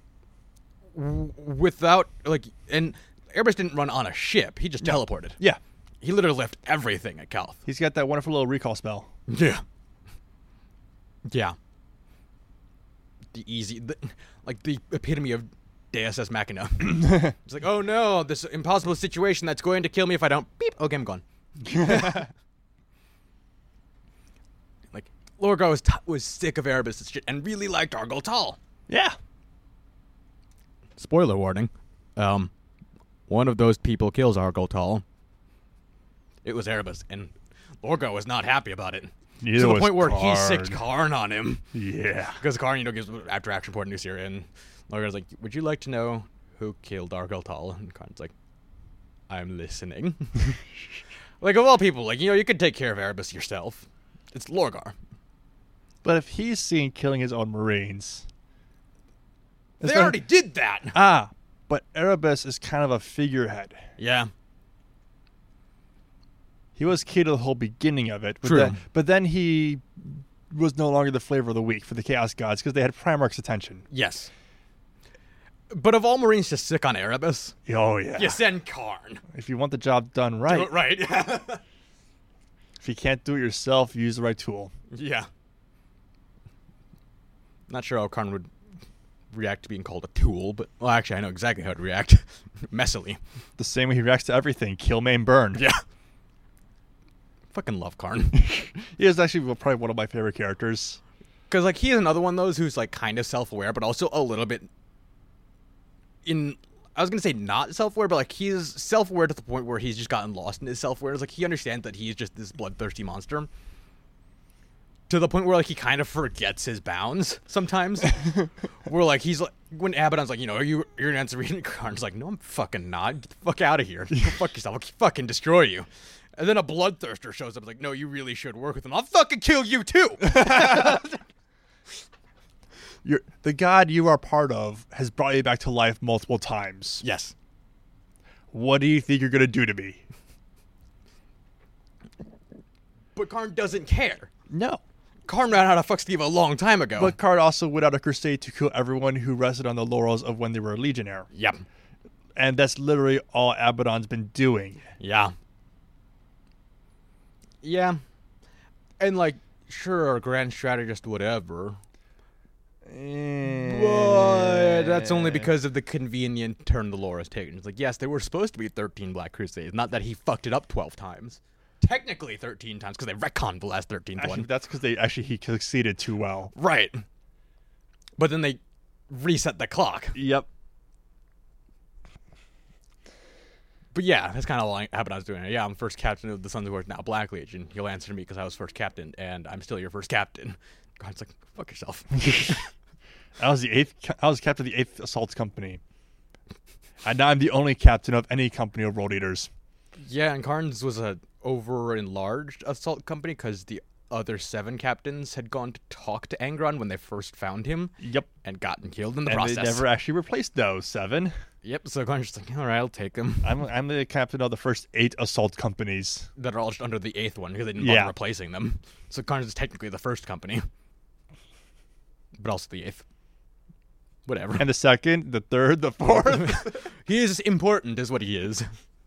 Without, like, and Erebus didn't run on a ship. He just teleported. Yeah. He literally left everything at Calth. He's got that wonderful little recall spell. Yeah. Yeah. The epitome of Deus Ex Machina. It's like, oh no, this impossible situation that's going to kill me if I don't. Beep. Okay, I'm gone. Like, Lorgar was sick of Erebus' shit and really liked Argol Tal. Yeah. Spoiler warning. One of those people kills Argol Tal. It was Erebus, and Lorgar was not happy about it. Neither to the was point where he Karn. sicked Karn on him. Yeah. Because Karn, gives after action report in New Syria, and Lorgar's like, would you like to know who killed Argol Tal? And Karn's like, I'm listening. Like, of all people, like, you could take care of Erebus yourself. It's Lorgar. But if he's seen killing his own Marines... They already did that! But Erebus is kind of a figurehead. Yeah. He was key to the whole beginning of it. True. But then he was no longer the flavor of the week for the Chaos Gods because they had Primarch's attention. Yes. But of all Marines to sick on Erebus, Oh, yeah. you send Karn. If you want the job done right. Do it right. If you can't do it yourself, use the right tool. Yeah. Not sure how Karn would react to being called a tool, but... Well, actually, I know exactly how to react. Messily. The same way he reacts to everything. Kill, maim, burn. Yeah. Fucking love Karn. He is actually probably one of my favorite characters. Because, like, he is another one of those who's, like, kind of self-aware, but also a little bit I was going to say not self-aware, but, like, he's self-aware to the point where he's just gotten lost in his self-awareness. Like, he understands that he's just this bloodthirsty monster. To the point where, like, he kind of forgets his bounds sometimes. Where, like, he's like, when Abaddon's like, you're an answer reading, Karn's like, no, I'm fucking not. Get the fuck out of here. Go fuck yourself. I'll fucking destroy you. And then a bloodthirster shows up. Like, no, you really should work with him. I'll fucking kill you too. The god you are part of has brought you back to life multiple times. Yes. What do you think you're going to do to me? But Karn doesn't care. No. Karn ran out of fuck Steve a long time ago. But Karn also went out a crusade to kill everyone who rested on the laurels of when they were a legionnaire. Yep. And that's literally all Abaddon's been doing. Yeah. Yeah. And, like, sure, grand strategist, whatever. But that's only because of the convenient turn the lore has taken. It's like, yes, there were supposed to be 13 Black Crusades, not that he fucked it up 12 times. Technically 13 times, because they retconned the last 13th one. That's because he succeeded too well. Right. But then they reset the clock. Yep. But yeah, that's kind of how I was doing it. Yeah, I'm first captain of the Sons of War, now Black Legion. You'll answer to me because I was first captain, and I'm still your first captain. God's like, fuck yourself. I was captain of the 8th Assault Company. And now I'm the only captain of any company of World Eaters. Yeah, and Karn's was a over-enlarged assault company because the other 7 captains had gone to talk to Angron when they first found him. Yep. And gotten killed in the and process. They never actually replaced those 7. Yep, so Karn's just like, all right, I'll take them. I'm the captain of the first 8 assault companies. That are all just under the 8th one because they didn't bother replacing them. So Karn's is technically the first company. But also the 8th. Whatever. And the 2nd, the 3rd, the 4th. He is important, is what he is.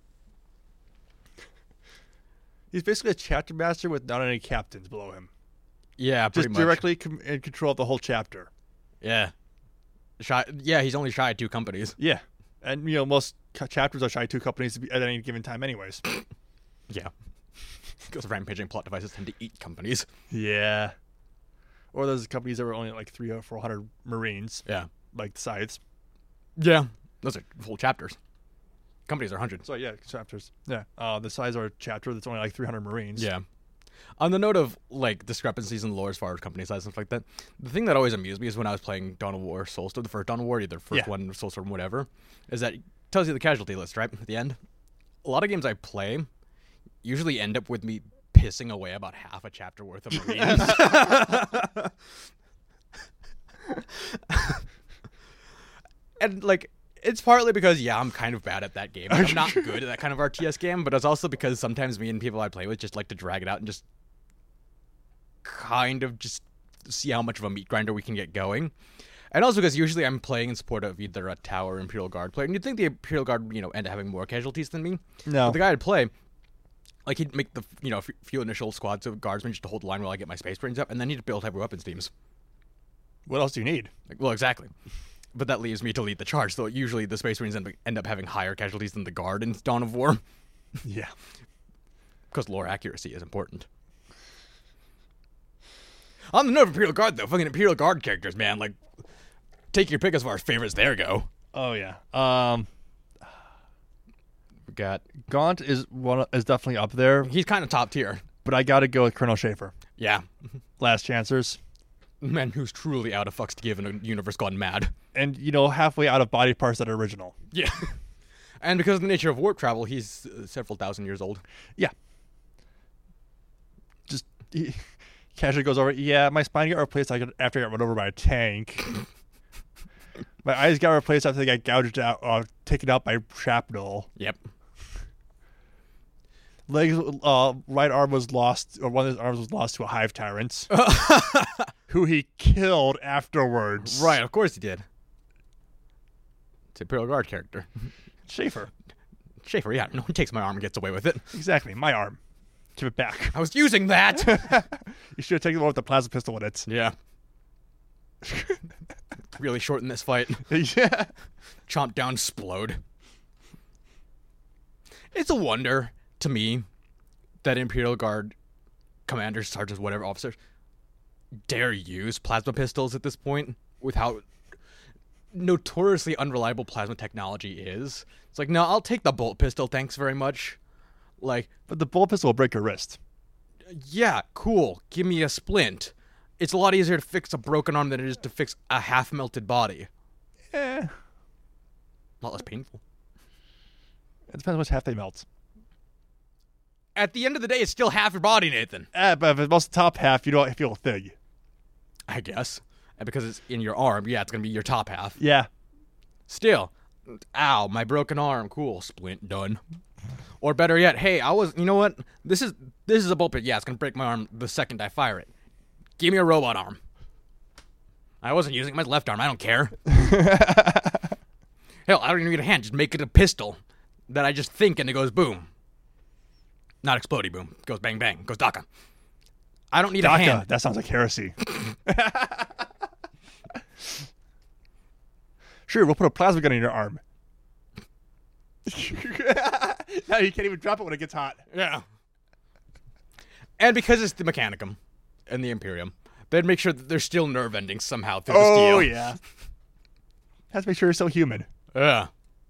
He's basically a chapter master with not any captains below him. Yeah, pretty much. Just directly in control of the whole chapter. Yeah. He's only shy of 2 companies. Yeah. And, most chapters are shy of 2 companies at any given time anyways. Yeah. Because rampaging plot devices tend to eat companies. Yeah. Or those companies that were only like 300 or 400 Marines. Yeah. Like the Scythes. Yeah. Those are full chapters. Companies are 100. So, yeah, chapters. Yeah. The Scythes are a chapter that's only like 300 Marines. Yeah. On the note of, like, discrepancies in lore as far as company size and stuff like that, the thing that always amused me is when I was playing Dawn of War, Soulstorm, the first Dawn of War, either first one, Soulstorm, whatever, is that tells you the casualty list, right? At the end. A lot of games I play usually end up with me pissing away about half a chapter worth of Marines. And, like, it's partly because, yeah, I'm kind of bad at that game. I'm not good at that kind of RTS game, but it's also because sometimes me and people I play with just like to drag it out and just kind of just see how much of a meat grinder we can get going. And also because usually I'm playing in support of either a Tower or Imperial Guard player. And you'd think the Imperial Guard, end up having more casualties than me. No. But the guy I'd play, like, he'd make the, few initial squads of guardsmen just to hold the line while I get my Space Marines up, and then he'd build heavy weapons teams. What else do you need? Like, well, exactly. But that leaves me to lead the charge, so usually the Space Marines end up having higher casualties than the Guard in Dawn of War. Yeah. Because lore accuracy is important. On the note of Imperial Guard, though, fucking Imperial Guard characters, man, like, take your pick as far as favorites there go. Oh, yeah. We got... Gaunt is definitely up there, He's kind of top tier. but I gotta go with Colonel Schaefer. Yeah. Last Chancers. Man who's truly out of fucks to give in a universe gone mad. And, halfway out of body parts that are original. Yeah. And because of the nature of warp travel, he's several thousand years old. Yeah. Just casually goes over, yeah, my spine got replaced after I got run over by a tank. My eyes got replaced after they got gouged out, taken out by shrapnel. Yep. Legs, right arm was lost, or one of his arms was lost to a hive tyrant, who he killed afterwards. Right, of course he did. It's an Imperial Guard character. Schaefer. Schaefer, yeah, no one takes my arm and gets away with it. Exactly, my arm. Give it back. I was using that! You should have taken the one with the plasma pistol in it. Yeah. Really shorten this fight. Yeah. Chomp down, explode. It's a wonder to me that Imperial Guard commanders, sergeants, whatever officers dare use plasma pistols at this point with how notoriously unreliable plasma technology is. It's like, no, I'll take the bolt pistol, thanks very much. Like, But the bullet pistol will break your wrist. yeah, cool, give me a splint. It's a lot easier to fix a broken arm than it is to fix a half-melted body. Eh. A lot less painful. It depends which half they melt. At the end of the day, it's still half your body, Nathan. But if it melts the top half, you don't feel a thing. I guess. And because it's in your arm, yeah, it's going to be your top half. Yeah. Still, ow, my broken arm. Cool, splint, done. Or better yet, hey, you know what? This is a bullet. Yeah, it's going to break my arm the second I fire it. Give me a robot arm. I wasn't using my left arm. I don't care. Hell, I don't even need a hand. Just make it a pistol that I just think and it goes boom. Not explodey boom. It goes bang bang. It goes DACA. I don't need a hand. That sounds like heresy. Sure, we'll put a plasma gun in your arm. Now you can't even drop it when it gets hot. Yeah. And because it's the Mechanicum and the Imperium, they'd make sure that there's still nerve endings somehow through the steel. Oh, yeah. Has to make sure you're still human. Yeah.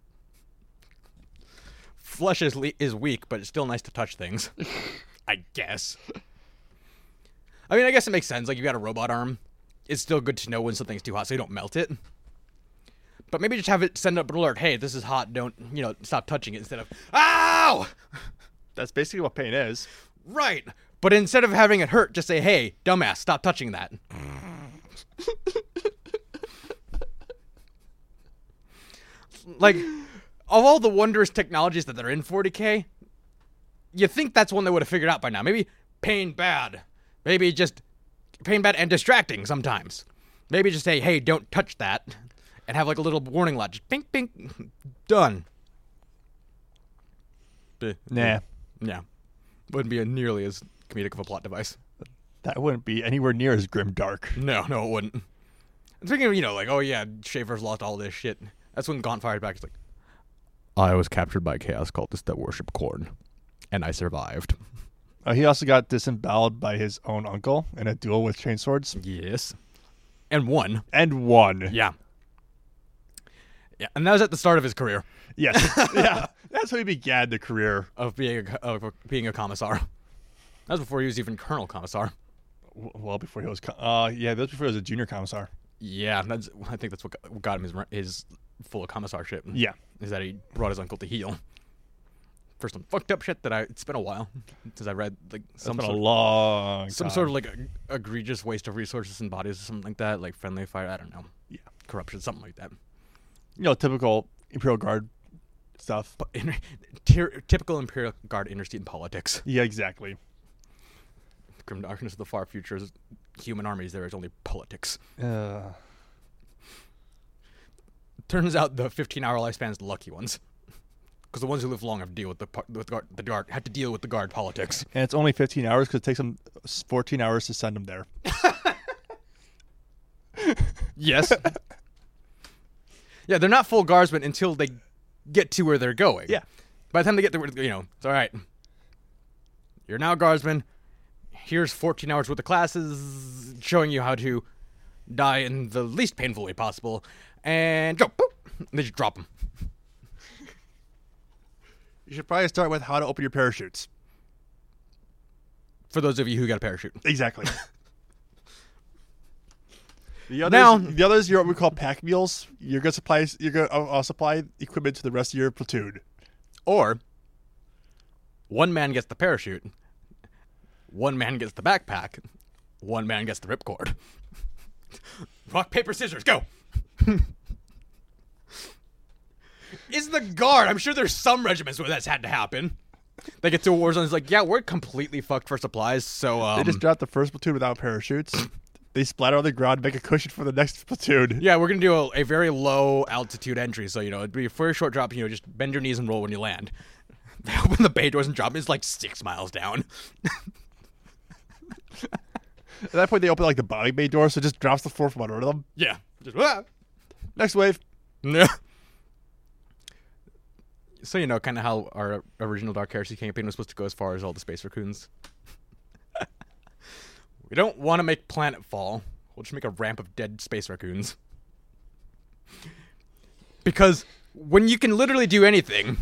Flesh is weak, but it's still nice to touch things. I guess. I mean, I guess it makes sense. Like, you got a robot arm. It's still good to know when something's too hot so you don't melt it. But maybe just have it send up an alert. Hey, this is hot. Don't, stop touching it instead of, ow! That's basically what pain is. Right. But instead of having it hurt, just say, hey, dumbass, stop touching that. Like, of all the wondrous technologies that are in 40K, you think that's one they would have figured out by now. Maybe pain bad. Maybe just pain bad and distracting sometimes. Maybe just say, hey, don't touch that. And have like a little warning light. Just pink, pink. Done. Nah. Yeah. Wouldn't be nearly as comedic of a plot device. That wouldn't be anywhere near as grim dark. No, it wouldn't. And speaking of, like, oh yeah, Schaefer's lost all this shit. That's when Gaunt fired back. He's like, I was captured by Chaos cultists that worship corn. And I survived. He also got disemboweled by his own uncle in a duel with chainswords. Yes. And won. And won. Yeah. Yeah, and that was at the start of his career. Yes. Yeah. That's how he began the career. Of being a commissar. That was before he was even Colonel Commissar. Well, before he was... that was before he was a junior commissar. Yeah, I think that's what got him his full commissarship. Yeah. is that he brought his uncle to heal. For some fucked up shit it's been a while since I read like some sort of like egregious waste of resources and bodies or something like that, like friendly fire. I don't know. Yeah, corruption, something like that. Typical Imperial Guard stuff. But typical Imperial Guard interstate politics. Yeah, exactly. Grim darkness of the far future is human armies. There is only politics. Turns out the 15-hour lifespans the lucky ones. Because the ones who live long have to deal with the guard have to deal with the guard politics. And it's only 15 hours because it takes them 14 hours to send them there. Yes. Yeah, they're not full guardsmen until they get to where they're going. Yeah. By the time they get there, it's all right. You're now guardsmen. Here's 14 hours worth of classes showing you how to die in the least painful way possible. And go. Boop. They just drop them. You should probably start with how to open your parachutes. For those of you who got a parachute. Exactly. The others, you're what we call pack mules. You're gonna supply equipment to the rest of your platoon. Or one man gets the parachute, one man gets the backpack, one man gets the ripcord. Rock, paper, scissors, go! Is the guard? I'm sure there's some regiments where that's had to happen. They get to a war zone, it's like, yeah, we're completely fucked for supplies, so they just drop the first platoon without parachutes. They splatter on the ground, make a cushion for the next platoon. Yeah, we're gonna do a very low altitude entry, so it'd be a very short drop. Just bend your knees and roll when you land. They open the bay doors and drop. It's like 6 miles down. At that point, they open like the body bay door, so it just drops the floor from under them. Yeah. Just, next wave. Yeah. So kind of how our original Dark Heresy campaign was supposed to go as far as all the Space Raccoons. We don't want to make Planetfall. We'll just make a ramp of dead Space Raccoons. Because when you can literally do anything...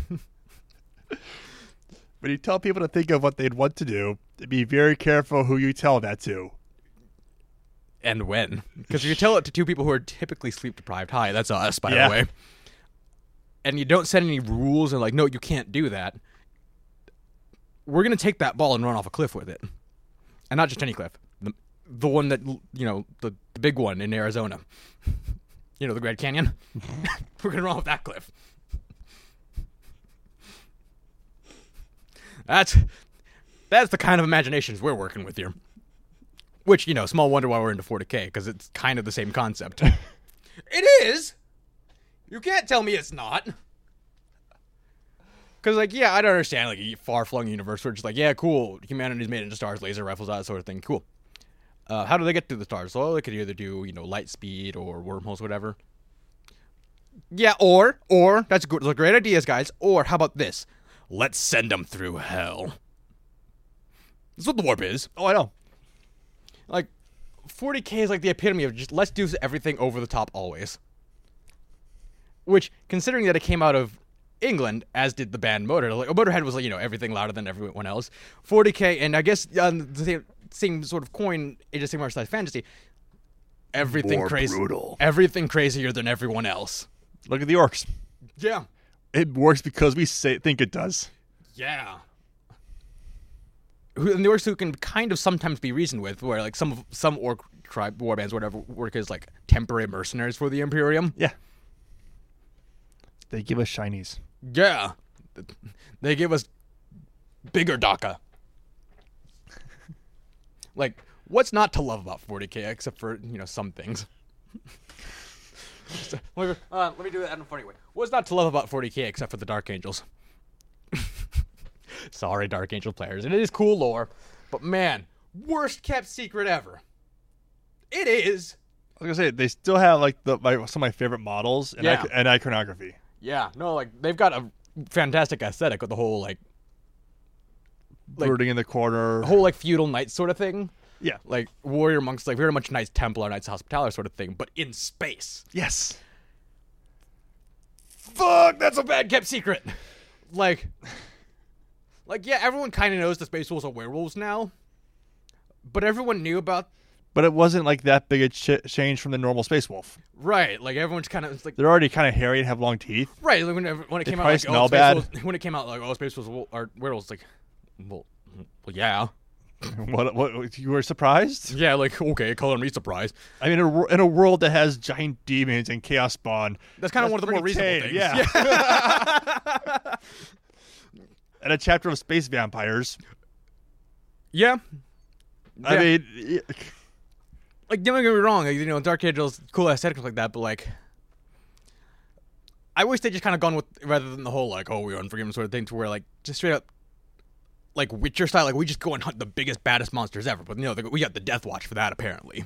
When you tell people to think of what they'd want to do, be very careful who you tell that to. And when. Because if you tell it to two people who are typically sleep-deprived, hi, that's us, by the way, and you don't set any rules and no, you can't do that, we're going to take that ball and run off a cliff with it. And not just any cliff. The one that, the big one in Arizona. The Grand Canyon. We're going to run off that cliff. That's the kind of imaginations we're working with here. Which, small wonder why we're into 40K, because it's kind of the same concept. It is! You can't tell me it's not. Because, I don't understand, a far-flung universe where it's just yeah, cool, humanity's made into stars, laser rifles, that sort of thing, cool. How do they get to the stars? Well, they could either do, light speed or wormholes, whatever. Yeah, or, that's good, those are great ideas, guys, or how about this? Let's send them through hell. That's what the warp is. Oh, I know. 40K is the epitome of just let's do everything over the top always. Which, considering that it came out of England, as did the band Motorhead. Motorhead was everything louder than everyone else. 40K, and I guess the same sort of coin, Age of Sigmar / Fantasy. Everything more crazy, brutal. Everything crazier than everyone else. Look at the orcs. Yeah, it works because we think it does. Yeah. And the orcs who can kind of sometimes be reasoned with, where some orc tribe warbands, whatever, work as temporary mercenaries for the Imperium. Yeah. They give us shinies. Yeah. They give us bigger DACA. What's not to love about 40K except for, some things? Let me do that in a funny way. What's not to love about 40K except for the Dark Angels? Sorry, Dark Angel players. It is cool lore, but man, worst kept secret ever. It is. I was gonna say they still have some of my favorite models and, and iconography. Yeah, no, they've got a fantastic aesthetic with the whole brooding in the corner, the whole feudal knight sort of thing. Yeah, warrior monks, very much Knights Templar, Knights Hospitaller sort of thing, but in space. Yes. Fuck, that's a bad kept secret. Yeah, everyone kind of knows the Space Wolves are werewolves now, but everyone knew about But it wasn't like that big a change from the normal Space Wolf. Right, like everyone's kind of like they're already kind of hairy and have long teeth. Right, like when it came out, like smell bad. When it came out, like Space Wolves are werewolves, like, well, yeah. What? You were surprised? Yeah, like okay, color me surprised. I mean, in a world that has giant demons and chaos spawn, that's kind of one of the more reasonable things. Yeah. And a chapter of space vampires. Yeah. I mean, like don't get me wrong, like, Dark Angel's cool aesthetics like that, but like, I wish they just kind of gone with rather than the whole like, oh, we're unforgiven sort of thing, to where like just straight up. Like Witcher style, like we just go and hunt the biggest, baddest monsters ever. But we got the Death Watch for that apparently.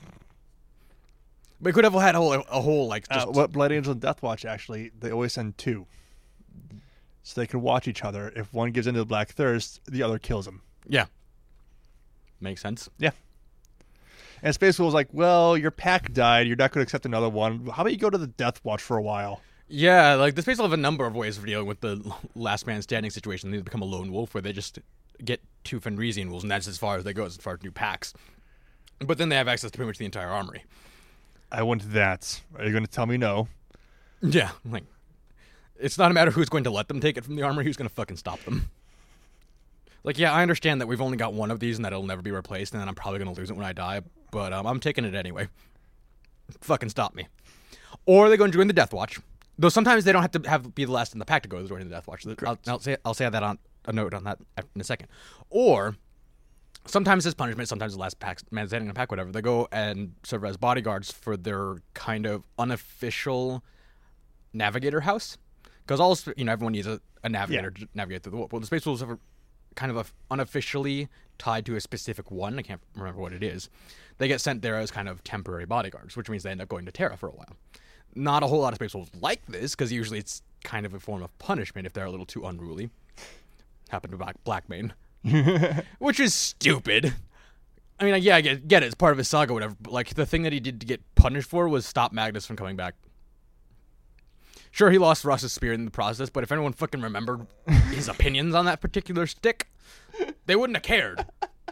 We could have had a whole like. Just... what Blood Angel and Death Watch actually, they always send two, so they can watch each other. If one gives into the Black Thirst, the other kills him. Yeah, makes sense. Yeah. And Space Wolf's like, well, your pack died. You're not going to accept another one. How about you go to the Death Watch for a while? Yeah, like the Space Wolves have a number of ways of dealing with the last man standing situation. They become a lone wolf where they just get two Fenrisian wolves, and that's as far as they go as far as new packs. But then they have access to pretty much the entire armory. I want that. Are you going to tell me no? Yeah, like it's not a matter who's going to let them take it from the armory, who's going to fucking stop them. Like, yeah, I understand that we've only got one of these and that it'll never be replaced, and then I'm probably going to lose it when I die, but I'm taking it anyway. Fucking stop me. Or they go and join the Death Watch. Though sometimes they don't have to be the last in the pack to go join the Death Watch. I'll say that on a note on that in a second. Or sometimes as punishment, sometimes the last man standing in a pack, whatever, they go and serve as bodyguards for their kind of unofficial navigator house. Because everyone needs a navigator to navigate through the world. Well, the Space Wolves are kind of unofficially tied to a specific one. I can't remember what it is. They get sent there as kind of temporary bodyguards, which means they end up going to Terra for a while. Not a whole lot of Space Wolves like this, because usually it's kind of a form of punishment if they're a little too unruly. Happened to Blackmane. Which is stupid. I mean, yeah, I get it. It's part of his saga, whatever. But, like, the thing that he did to get punished for was stop Magnus from coming back. Sure, he lost Ross's spear in the process, but if anyone fucking remembered his opinions on that particular stick, they wouldn't have cared.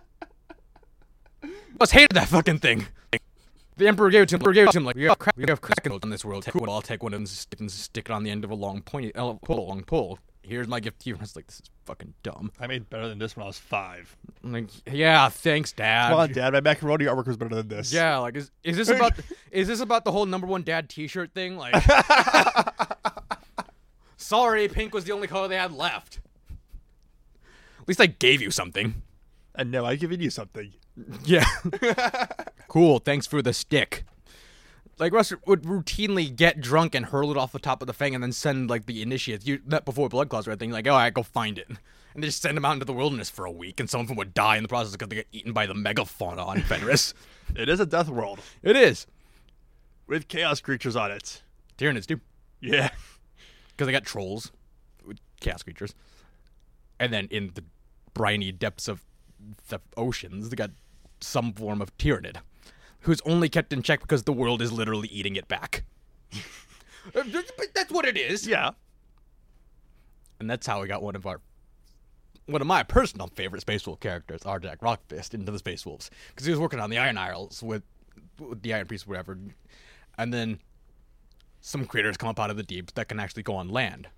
Just hated that fucking thing. The Emperor gave it to him like, we have Kraken on this world. I'll take one and stick it on the end of a long pole. Here's my gift to you. I was like, this is fucking dumb. I made better than this when I was 5. I'm like, yeah, thanks, Dad. Come on, Dad. My macaroni artwork was better than this. Yeah, like, is this about the whole #1 dad T-shirt thing? Like, sorry, pink was the only color they had left. At least I gave you something. And now I've given you something. Yeah. Cool, thanks for the stick. Like, Russ would routinely get drunk and hurl it off the top of the Fang and then send, like, the initiates, not before Blood Claws or anything, like, all right, go find it. And they just send them out into the wilderness for a week, and some of them would die in the process because they get eaten by the megafauna on Fenris. It is a death world. It is. With chaos creatures on it. Tyranids, too. Yeah. Because they got trolls with chaos creatures. And then in the briny depths of the oceans, they got some form of Tyranid, who's only kept in check because the world is literally eating it back. But that's what it is. Yeah. And that's how we got one of my personal favorite Space Wolf characters, Arjak Rockfist, into the Space Wolves. Because he was working on the Iron Isles with the Iron Priest or whatever. And then some critters come up out of the deep that can actually go on land.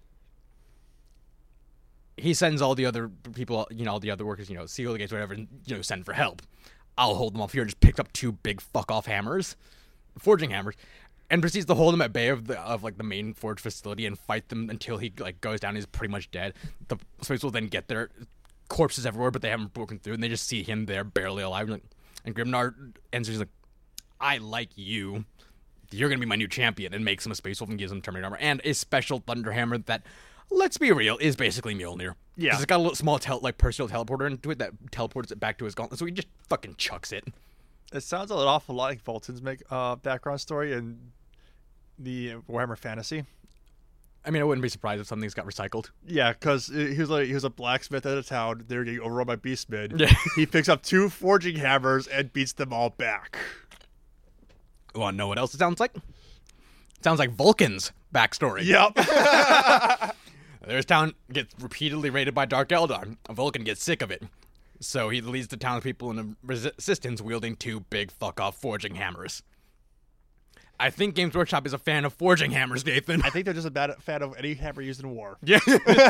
He sends all the other people, all the other workers, seal the gates, whatever, and, send for help. I'll hold them off here. Just picked up 2 big fuck-off hammers, forging hammers, and proceeds to hold them at bay of the main forge facility and fight them until he, goes down and he's pretty much dead. The Space will then get there, corpses everywhere, but they haven't broken through, and they just see him there, barely alive. And Grimnar answers, he's like, I like you. You're going to be my new champion, and makes him a Space Wolf and gives him Terminator armor, and a special Thunder Hammer that, let's be real, is basically Mjolnir. Yeah. It's got a little small, personal teleporter into it that teleports it back to his gauntlet, so he just fucking chucks it. It sounds an awful lot like Volton's background story in the Warhammer Fantasy. I mean, I wouldn't be surprised if something's got recycled. Yeah, because he was a blacksmith at a town. They were getting overrun by beastmen. Yeah. He picks up 2 forging hammers and beats them all back. You want to know what else it sounds like? It sounds like Vulcan's backstory. Yep. This town gets repeatedly raided by Dark Eldar. Vulcan gets sick of it. So he leads the townspeople in a resistance wielding 2 big fuck-off forging hammers. I think Games Workshop is a fan of forging hammers, Nathan. I think they're just a bad fan of any hammer used in war. Yeah.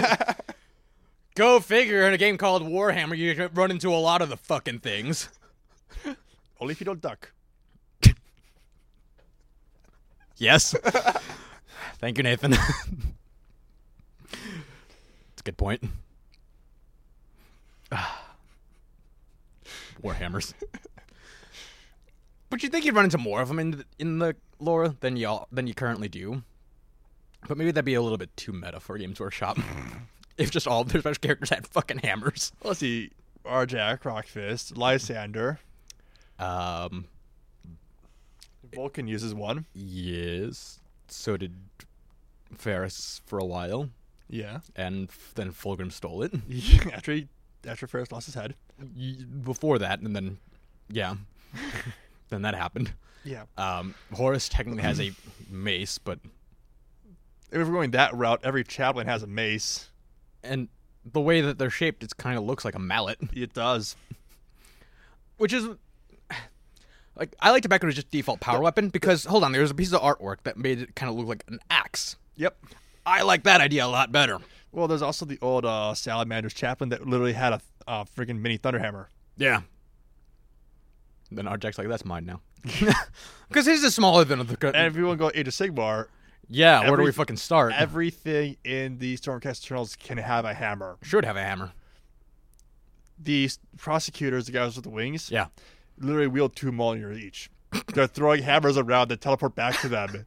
Go figure, in a game called Warhammer, you run into a lot of the fucking things. Only if you don't duck. Yes. Thank you, Nathan. That's a good point. Warhammers. But you'd think you'd run into more of them in the lore than you currently do. But maybe that'd be a little bit too meta for Games Workshop. If just all their special characters had fucking hammers. Let's see. Arjak, Rockfist, Lysander. Vulcan uses one. Yes. So did Ferris for a while. Yeah. And then Fulgrim stole it. After Ferris lost his head. Before that, and then, yeah. Then that happened. Yeah. Horus technically has a mace, but... If we're going that route, every chaplain has a mace. And the way that they're shaped, it kind of looks like a mallet. It does. Which is... Like, I like to back when it was just default power weapon, because, hold on, there was a piece of artwork that made it kind of look like an axe. Yep. I like that idea a lot better. Well, there's also the old Salamander's chaplain that literally had a freaking mini thunderhammer. Yeah. Then Arjak's like, that's mine now. Because his is smaller than the... And if you want to go Age of Sigmar... Yeah, where do we fucking start? Everything in the Stormcast Eternals can have a hammer. Should have a hammer. The prosecutors, the guys with the wings... Yeah. Literally wield 2 Mjolnirs each. They're throwing hammers around that teleport back to them.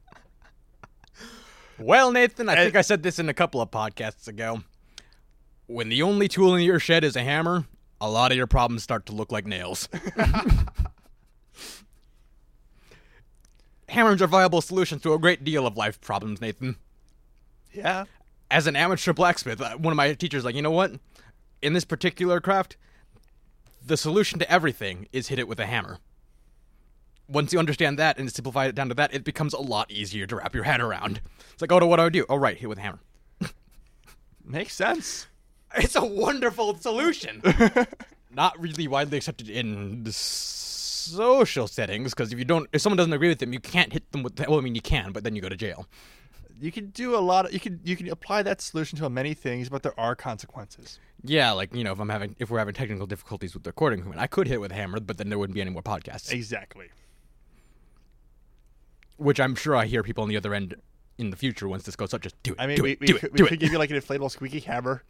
Well, Nathan, I think I said this in a couple of podcasts ago. When the only tool in your shed is a hammer, a lot of your problems start to look like nails. Hammers are viable solutions to a great deal of life problems, Nathan. Yeah. As an amateur blacksmith, one of my teachers like, you know what? In this particular craft, the solution to everything is hit it with a hammer. Once you understand that and simplify it down to that, it becomes a lot easier to wrap your head around. It's like, oh, what do I do? Oh, right, hit with a hammer. Makes sense. It's a wonderful solution. Not really widely accepted in the social settings, because if someone doesn't agree with them, you can't hit them with. Well, I mean, you can, but then you go to jail. You can do a lot of. You can apply that solution to many things, but there are consequences. Yeah, like, you know, if we're having technical difficulties with the recording equipment, I could hit with a hammer, but then there wouldn't be any more podcasts. Exactly. Which I'm sure I hear people on the other end in the future once this goes up. Just do it. I mean, we could give you like an inflatable squeaky hammer.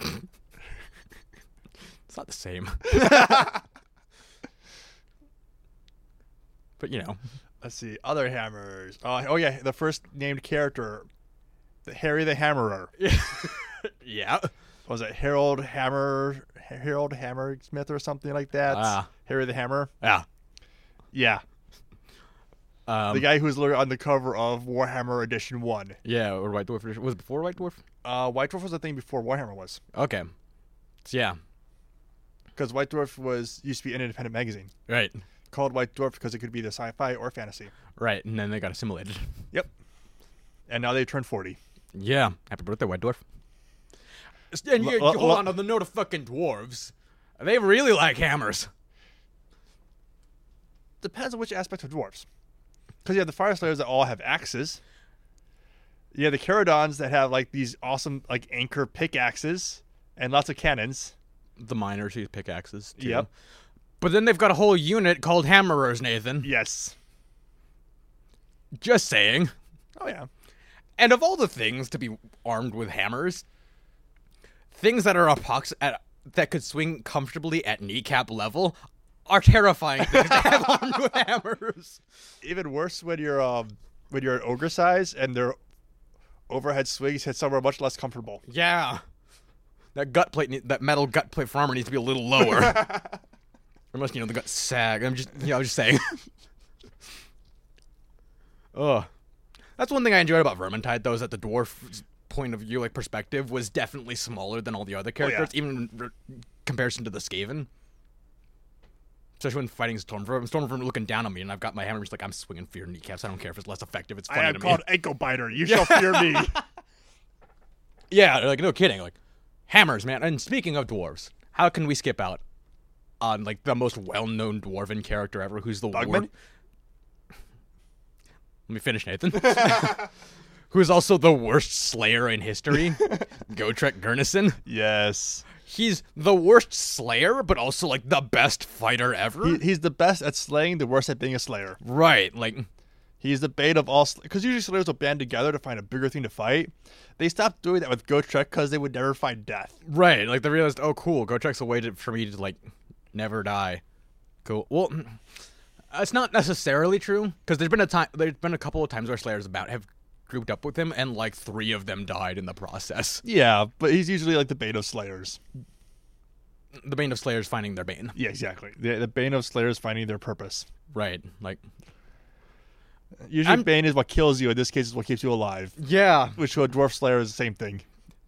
It's not the same. But, you know. Let's see. Other hammers. Oh, yeah. The first named character. Harry the Hammerer. Yeah. Was it Harold Hammersmith or something like that? Harry the Hammer? Yeah. Yeah. The guy who was literally on the cover of Warhammer Edition 1. Yeah, or White Dwarf. Was it before White Dwarf? White Dwarf was a thing before Warhammer was. Okay. So, yeah. Because White Dwarf used to be an independent magazine. Right. Called White Dwarf because it could be either sci-fi or fantasy. Right, and then they got assimilated. Yep. And now they turned 40. Yeah. Happy birthday, White Dwarf. And hold on the note of fucking dwarves. They really like hammers. Depends on which aspect of dwarves. Because you have the Fire Slayers that all have axes. You have the Caradons that have like these awesome like anchor pickaxes and lots of cannons. The miners use pickaxes too. Yep. But then they've got a whole unit called Hammerers, Nathan. Yes. Just saying. Oh, yeah. And of all the things to be armed with hammers, things that are that could swing comfortably at kneecap level are terrifying things to have armed with hammers. Even worse when you're an ogre size and their overhead swings hit somewhere much less comfortable. Yeah. That metal gut plate for armor needs to be a little lower. Unless, the gut sag. I'm just saying. Ugh. That's one thing I enjoyed about Vermintide, though, is that the dwarf point of view, perspective, was definitely smaller than all the other characters, even in comparison to the Skaven. Especially when fighting Stormfront looking down on me, and I've got my hammer, just I'm swinging for your kneecaps. I don't care if it's less effective. It's funny to me. I am called Ankle Biter. You shall fear me. Yeah, no kidding. Hammers, man. And speaking of dwarves, how can we skip out on like the most well-known dwarven character ever, who's the Bugman? Let me finish, Nathan. Who's also the worst slayer in history, Gotrek Gurnison. Yes. He's the worst slayer, but also like the best fighter ever. He's the best at slaying, the worst at being a slayer. Right, like He's the bait of all... Because usually slayers will band together to find a bigger thing to fight. They stopped doing that with Gotrek because they would never find death. right, like they realized, oh cool, Gotrek's a way for me to like never die. Cool. Well, it's not necessarily true because there's been a couple of times where slayers have grouped up with him, and like 3 of them died in the process. Yeah, but he's usually like the bait of slayers. The bane of slayers finding their bane. Yeah, exactly. The bane of slayers finding their purpose. Right, like Usually bane is what kills you. In this case, is what keeps you alive. yeah, Which to a dwarf slayer is the same thing.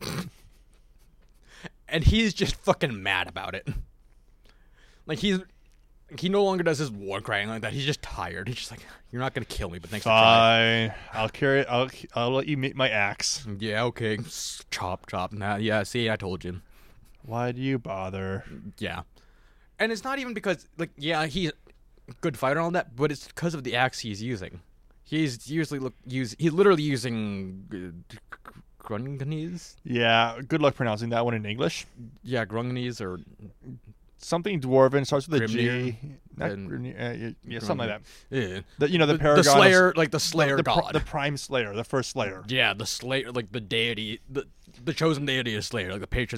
and he's just fucking mad about it. Like he no longer does his war crying like that. He's just tired. He's just like, you're not gonna kill me, but thanks for trying. Fine. I'll carry it. I'll let you meet my axe. Yeah, okay. Chop. Nah, yeah, see, I told you. Why do you bother? Yeah. And it's not even because, like, yeah, he's a good fighter and all that, but it's because of the axe he's using. He's he's literally using Grungnese? Yeah, good luck pronouncing that one in English. Yeah, Grungnese or Something dwarven starts with a Grimnir, G. Not and Grimnir, yeah, something like that. yeah. The paragon. The Slayer, like the Slayer god. The prime Slayer, the first Slayer. Yeah, the Slayer, like the deity, the chosen deity of Slayer, like the patron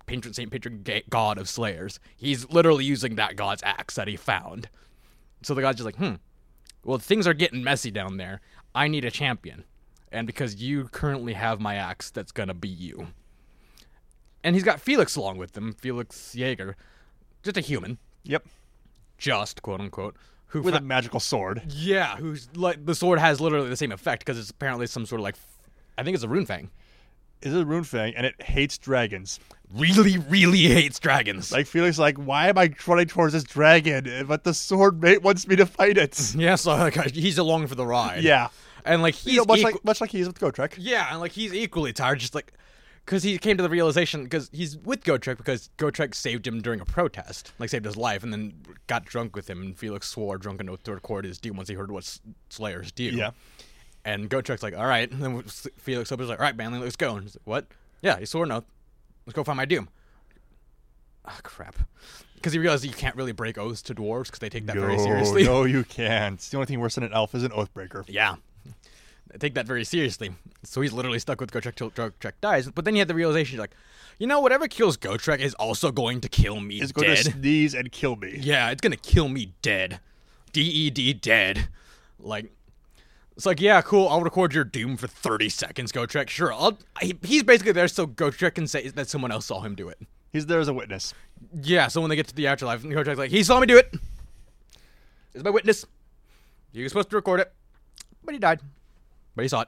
god of Slayers. He's literally using that god's axe that he found. So the god's just like, well, things are getting messy down there. I need a champion. And because you currently have my axe, that's gonna be you. And he's got Felix along with him, Felix Jaeger. Just a human. Yep. Just, quote unquote. Who With a magical sword. Yeah, who's like, the sword has literally the same effect because it's apparently some sort of like, I think it's a rune fang. It's a rune fang, and it hates dragons. Really, really hates dragons. Like, Felix like, why am I running towards this dragon? But the sword mate wants me to fight it. Yeah, so like, he's along for the ride. Yeah. And like, he's much like he is with Gotrek. yeah, and like, he's equally tired, just like, because he came to the realization, because he's with Gotrek because Gotrek saved him during a protest, like saved his life, and then got drunk with him, and Felix swore drunken oath to record his deed once he heard what Slayers do. Yeah. And Gotrek's like, all right. And then Felix opens like, all right, Manly, let's go. And he's like, what? Yeah, he swore an oath. Let's go find my doom. Ah, crap. Because he realized that you can't really break oaths to dwarves because they take that very seriously. No, you can't. The only thing worse than an elf is an oath breaker. Yeah. They take that very seriously. So he's literally stuck with Gotrek till Gotrek dies. But then he had the realization, like, you know, whatever kills Gotrek is also going to kill me It's dead. going to sneeze and kill me. Yeah, it's going to kill me dead. D-E-D, dead. Like, it's like, yeah, cool, I'll record your doom for 30 seconds, Gotrek. Sure, he's basically there so Gotrek can say that someone else saw him do it. He's there as a witness. Yeah, so when they get to the afterlife, Gotrek's like, he saw me do it. He's my witness. He was supposed to record it, but he died. But he saw it.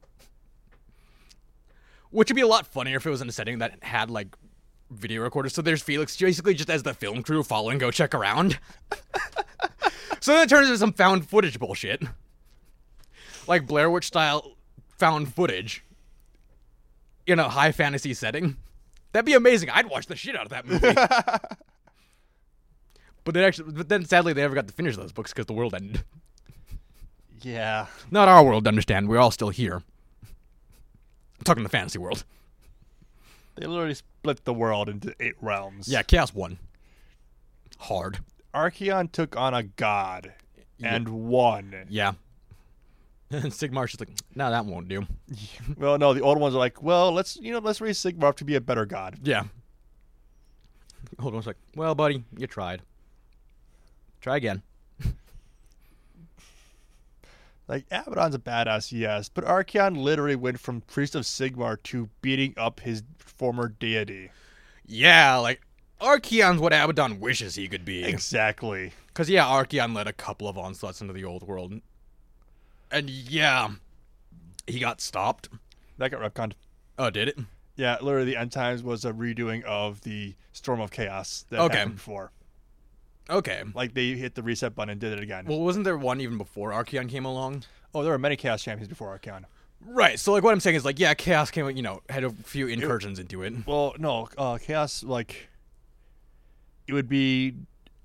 Which would be a lot funnier if it was in a setting that had, like, video recorders. So there's Felix basically just as the film crew following Gotrek around. So then it turns into some found footage bullshit. Like Blair Witch style found footage in a high fantasy setting. That'd be amazing. I'd watch the shit out of that movie. But then sadly they never got to finish those books because the world ended. Yeah. Not our world, understand. We're all still here. I'm talking the fantasy world. They literally split the world into 8 realms. Yeah, Chaos won. Hard. Archaon took on a god and won. Yeah. And Sigmar's just like, no, that won't do. Well, no, the old ones are like, well, let's raise Sigmar up to be a better god. Yeah. Old one's like, well, buddy, you tried. Try again. Like, Abaddon's a badass, yes, but Archaon literally went from priest of Sigmar to beating up his former deity. Yeah, like, Archaon's what Abaddon wishes he could be. Exactly. Because, yeah, Archaon led a couple of onslaughts into the old world. And, yeah, he got stopped. That got retconned. Oh, did it? Yeah, literally the End Times was a redoing of the Storm of Chaos that happened before. Okay. Like, they hit the reset button and did it again. Well, wasn't there one even before Archaon came along? Oh, there were many Chaos champions before Archaon. Right, so, like, what I'm saying is, like, yeah, Chaos came, had a few incursions into it. Well, no, Chaos, like, it would be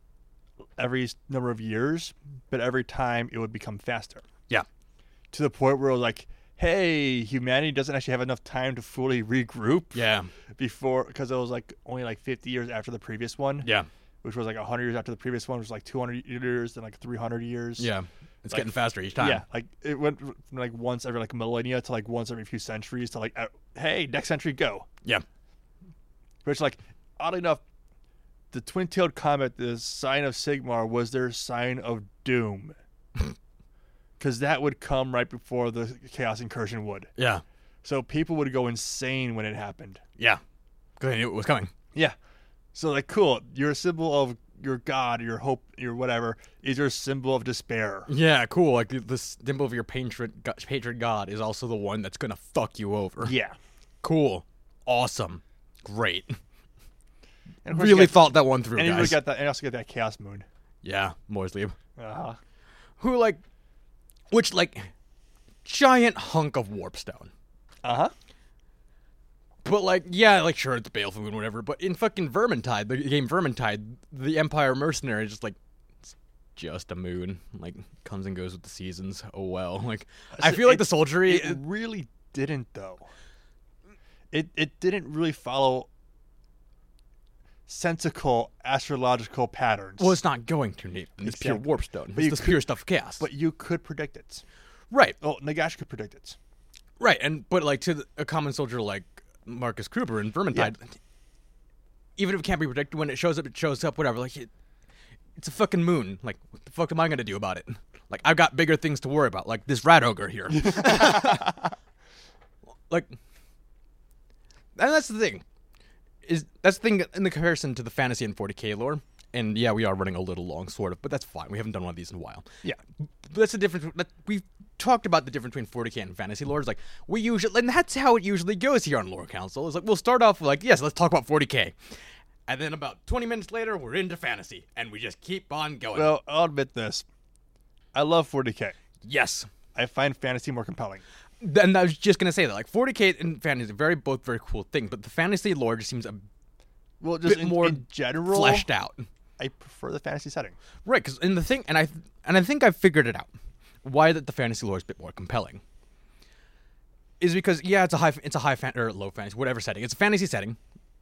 every number of years, but every time it would become faster. Yeah. To the point where it was like, hey, humanity doesn't actually have enough time to fully regroup. Yeah. Before, because it was like only like 50 years after the previous one. Yeah. Which was like 100 years after the previous one, which was like 200 years, then like 300 years. Yeah. It's Like, getting faster each time. Yeah, like it went from like once every like millennia to like once every few centuries to like, hey, next century, go. Yeah. Which, like, oddly enough, the twin-tailed comet, the sign of Sigmar, was their sign of doom. Because that would come right before the Chaos Incursion would. Yeah. So people would go insane when it happened. Yeah. Because I knew it was coming. Yeah. So, like, cool. Your symbol of your god, your hope, your whatever, is your symbol of despair. Yeah, cool. Like the symbol of your patron god is also the one that's gonna fuck you over. Yeah. Cool. Awesome. Great. And of course Really you got, thought that one through, and you guys. got that, and you also get that Chaos Moon. Yeah, Morsleep. Uh-huh. Who which giant hunk of warpstone. Uh-huh. But yeah, sure, it's Baleful Moon, whatever. But in fucking Vermintide, the game Vermintide, the Empire mercenary is it's just a moon. Comes and goes with the seasons. Oh well. I feel like the soldiery. It really didn't, though. It didn't really follow sensical astrological patterns. Well, it's not going to, Nathan. It's pure Exactly. warpstone. But It's the pure stuff of chaos. But you could predict it. Right. Oh, Nagash could predict it. Right, but to a common soldier like Marcus Kruber in Vermintide, even if it can't be predicted, when it shows up, whatever. It's a fucking moon. What the fuck am I gonna do about it? I've got bigger things to worry about, like this rat ogre here. And that's the thing. That's the thing in the comparison to the fantasy and 40k lore. And yeah, we are running a little long, sort of, but that's fine. We haven't done one of these in a while. Yeah. That's the difference. We've talked about the difference between 40k and fantasy lore. It's we usually, and that's how it usually goes here on Lore Council. It's we'll start off with yes, let's talk about 40k. And then about 20 minutes later, we're into fantasy. And we just keep on going. Well, I'll admit this. I love 40k. Yes. I find fantasy more compelling. And I was just going to say that. 40k and fantasy are both very cool things. But the fantasy lore just seems Well, just bit more in general, fleshed out. I prefer the fantasy setting. Right, because in the thing, and I think I've figured it out. Why that the fantasy lore is a bit more compelling is because it's a high or low fantasy, whatever setting. It's a fantasy setting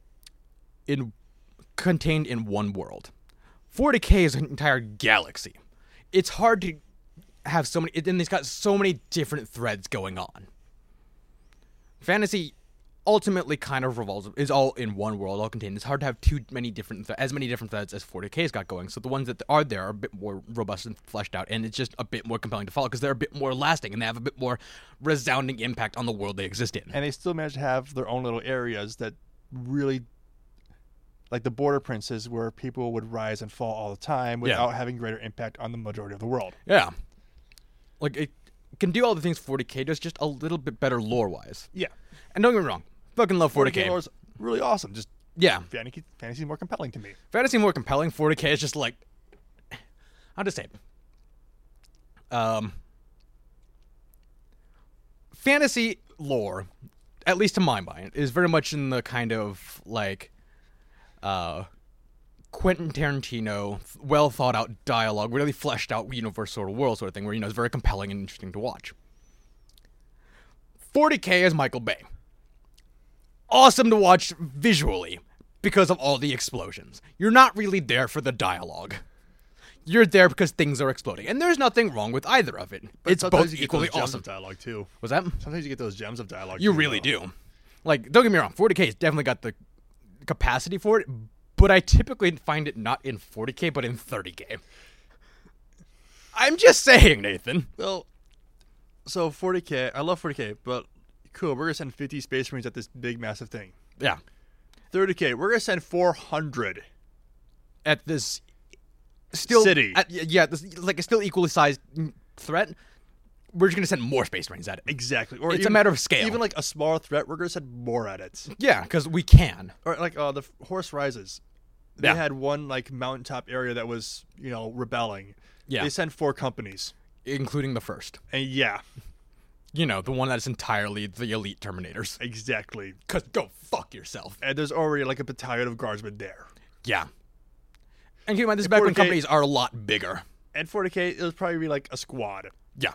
contained in one world. 40k is an entire galaxy. It's hard to have so many, and it's got so many different threads going on. Fantasy ultimately kind of is all in one world, all contained. It's hard to have as many different threads as 40k's got going. So the ones that are there are a bit more robust and fleshed out, and it's just a bit more compelling to follow because they're a bit more lasting and they have a bit more resounding impact on the world they exist in. And they still manage to have their own little areas that really, like the Border Princes, where people would rise and fall all the time without having greater impact on the majority of the world. Yeah. It can do all the things 40k does, just a little bit better lore-wise. Yeah. And don't get me wrong, fucking love 40k. lore is really awesome. Just fantasy is more compelling to me. Fantasy more compelling. 40k is just how to say it? Fantasy lore, at least to my mind, is very much in the kind of Quentin Tarantino, well thought out dialogue, really fleshed out universe sort of world sort of thing, where it's very compelling and interesting to watch. 40k is Michael Bay. Awesome to watch visually because of all the explosions. You're not really there for the dialogue. You're there because things are exploding. And there's nothing wrong with either of it. But it's both equally gems awesome. Of dialogue too. Was that? Sometimes you get those gems of dialogue. You really do. Don't get me wrong, 40k has definitely got the capacity for it, but I typically find it not in 40k, but in 30k. I'm just saying, Nathan. Well, so 40k, I love 40k, but cool, we're going to send 50 Space Marines at this big, massive thing. Yeah. 30k, we're going to send 400. At this still city. This, a still equally sized threat. We're just going to send more Space Marines at it. Exactly. Or it's a matter of scale. Even a smaller threat, we're going to send more at it. Yeah, because we can. Or the Horse Rises. They had one mountaintop area that was, rebelling. Yeah. They sent 4 companies. Including the first. And the one that's entirely the elite Terminators. Exactly. Because go fuck yourself. And there's already a battalion of guardsmen there. Yeah. And keep in mind, this is And back when 40K companies are a lot bigger. And 40K, it would probably be like a squad. Yeah.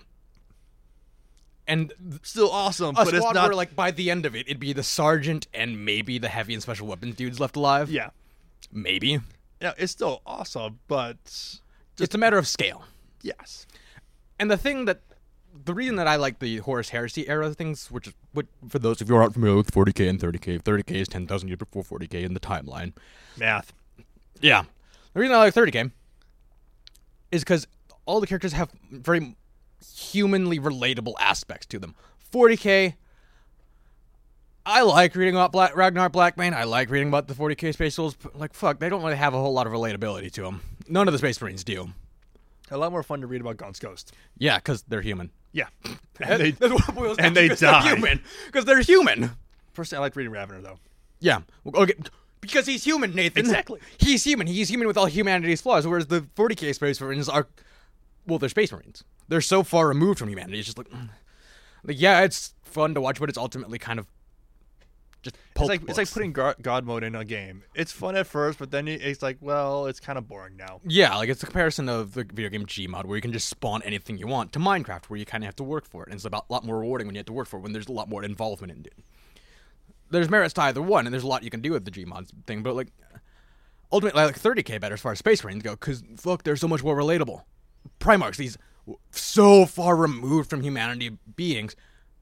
And Still awesome, a but squad it's not. where, like, by the end of it, it'd be the sergeant and maybe the heavy and special weapons dudes left alive. Yeah. Maybe. Yeah, it's still awesome, but It's a matter of scale. yes. And the reason that I like the Horus Heresy era things, which is, for those of you who aren't familiar with 40K and 30K, 30K is 10,000 years before 40K in the timeline. Math. Yeah. The reason I like 30K is because all the characters have very humanly relatable aspects to them. 40K, I like reading about Ragnar Blackbane. I like reading about the 40K Space Souls. Like, fuck, they don't really have a whole lot of relatability to them. None of the Space Marines do. A lot more fun to read about Gaunt's Ghost. Yeah, because they're human. Yeah. And they, That's what it boils down and to, they 'cause they're die. human. Because they're human. personally, I like reading Ravener, though. Yeah. Okay. Because he's human, Nathan. Exactly. He's human. He's human with all humanity's flaws. Whereas the 40K Space Marines are, well, they're Space Marines. They're so far removed from humanity. It's just like yeah, it's fun to watch, but it's ultimately kind of just pulp It's like putting God mode in a game. It's fun at first, but then it's like, well, it's kind of boring now. Yeah, like it's a comparison of the video game Gmod, where you can just spawn anything you want, to Minecraft, where you kind of have to work for it, and it's a lot more rewarding when you have to work for it, when there's a lot more involvement in it. There's merits to either one, and there's a lot you can do with the Gmod thing, but like ultimately, I like 30K better as far as Space Marines go, because look, they're so much more relatable. Primarchs, these so far removed from humanity beings,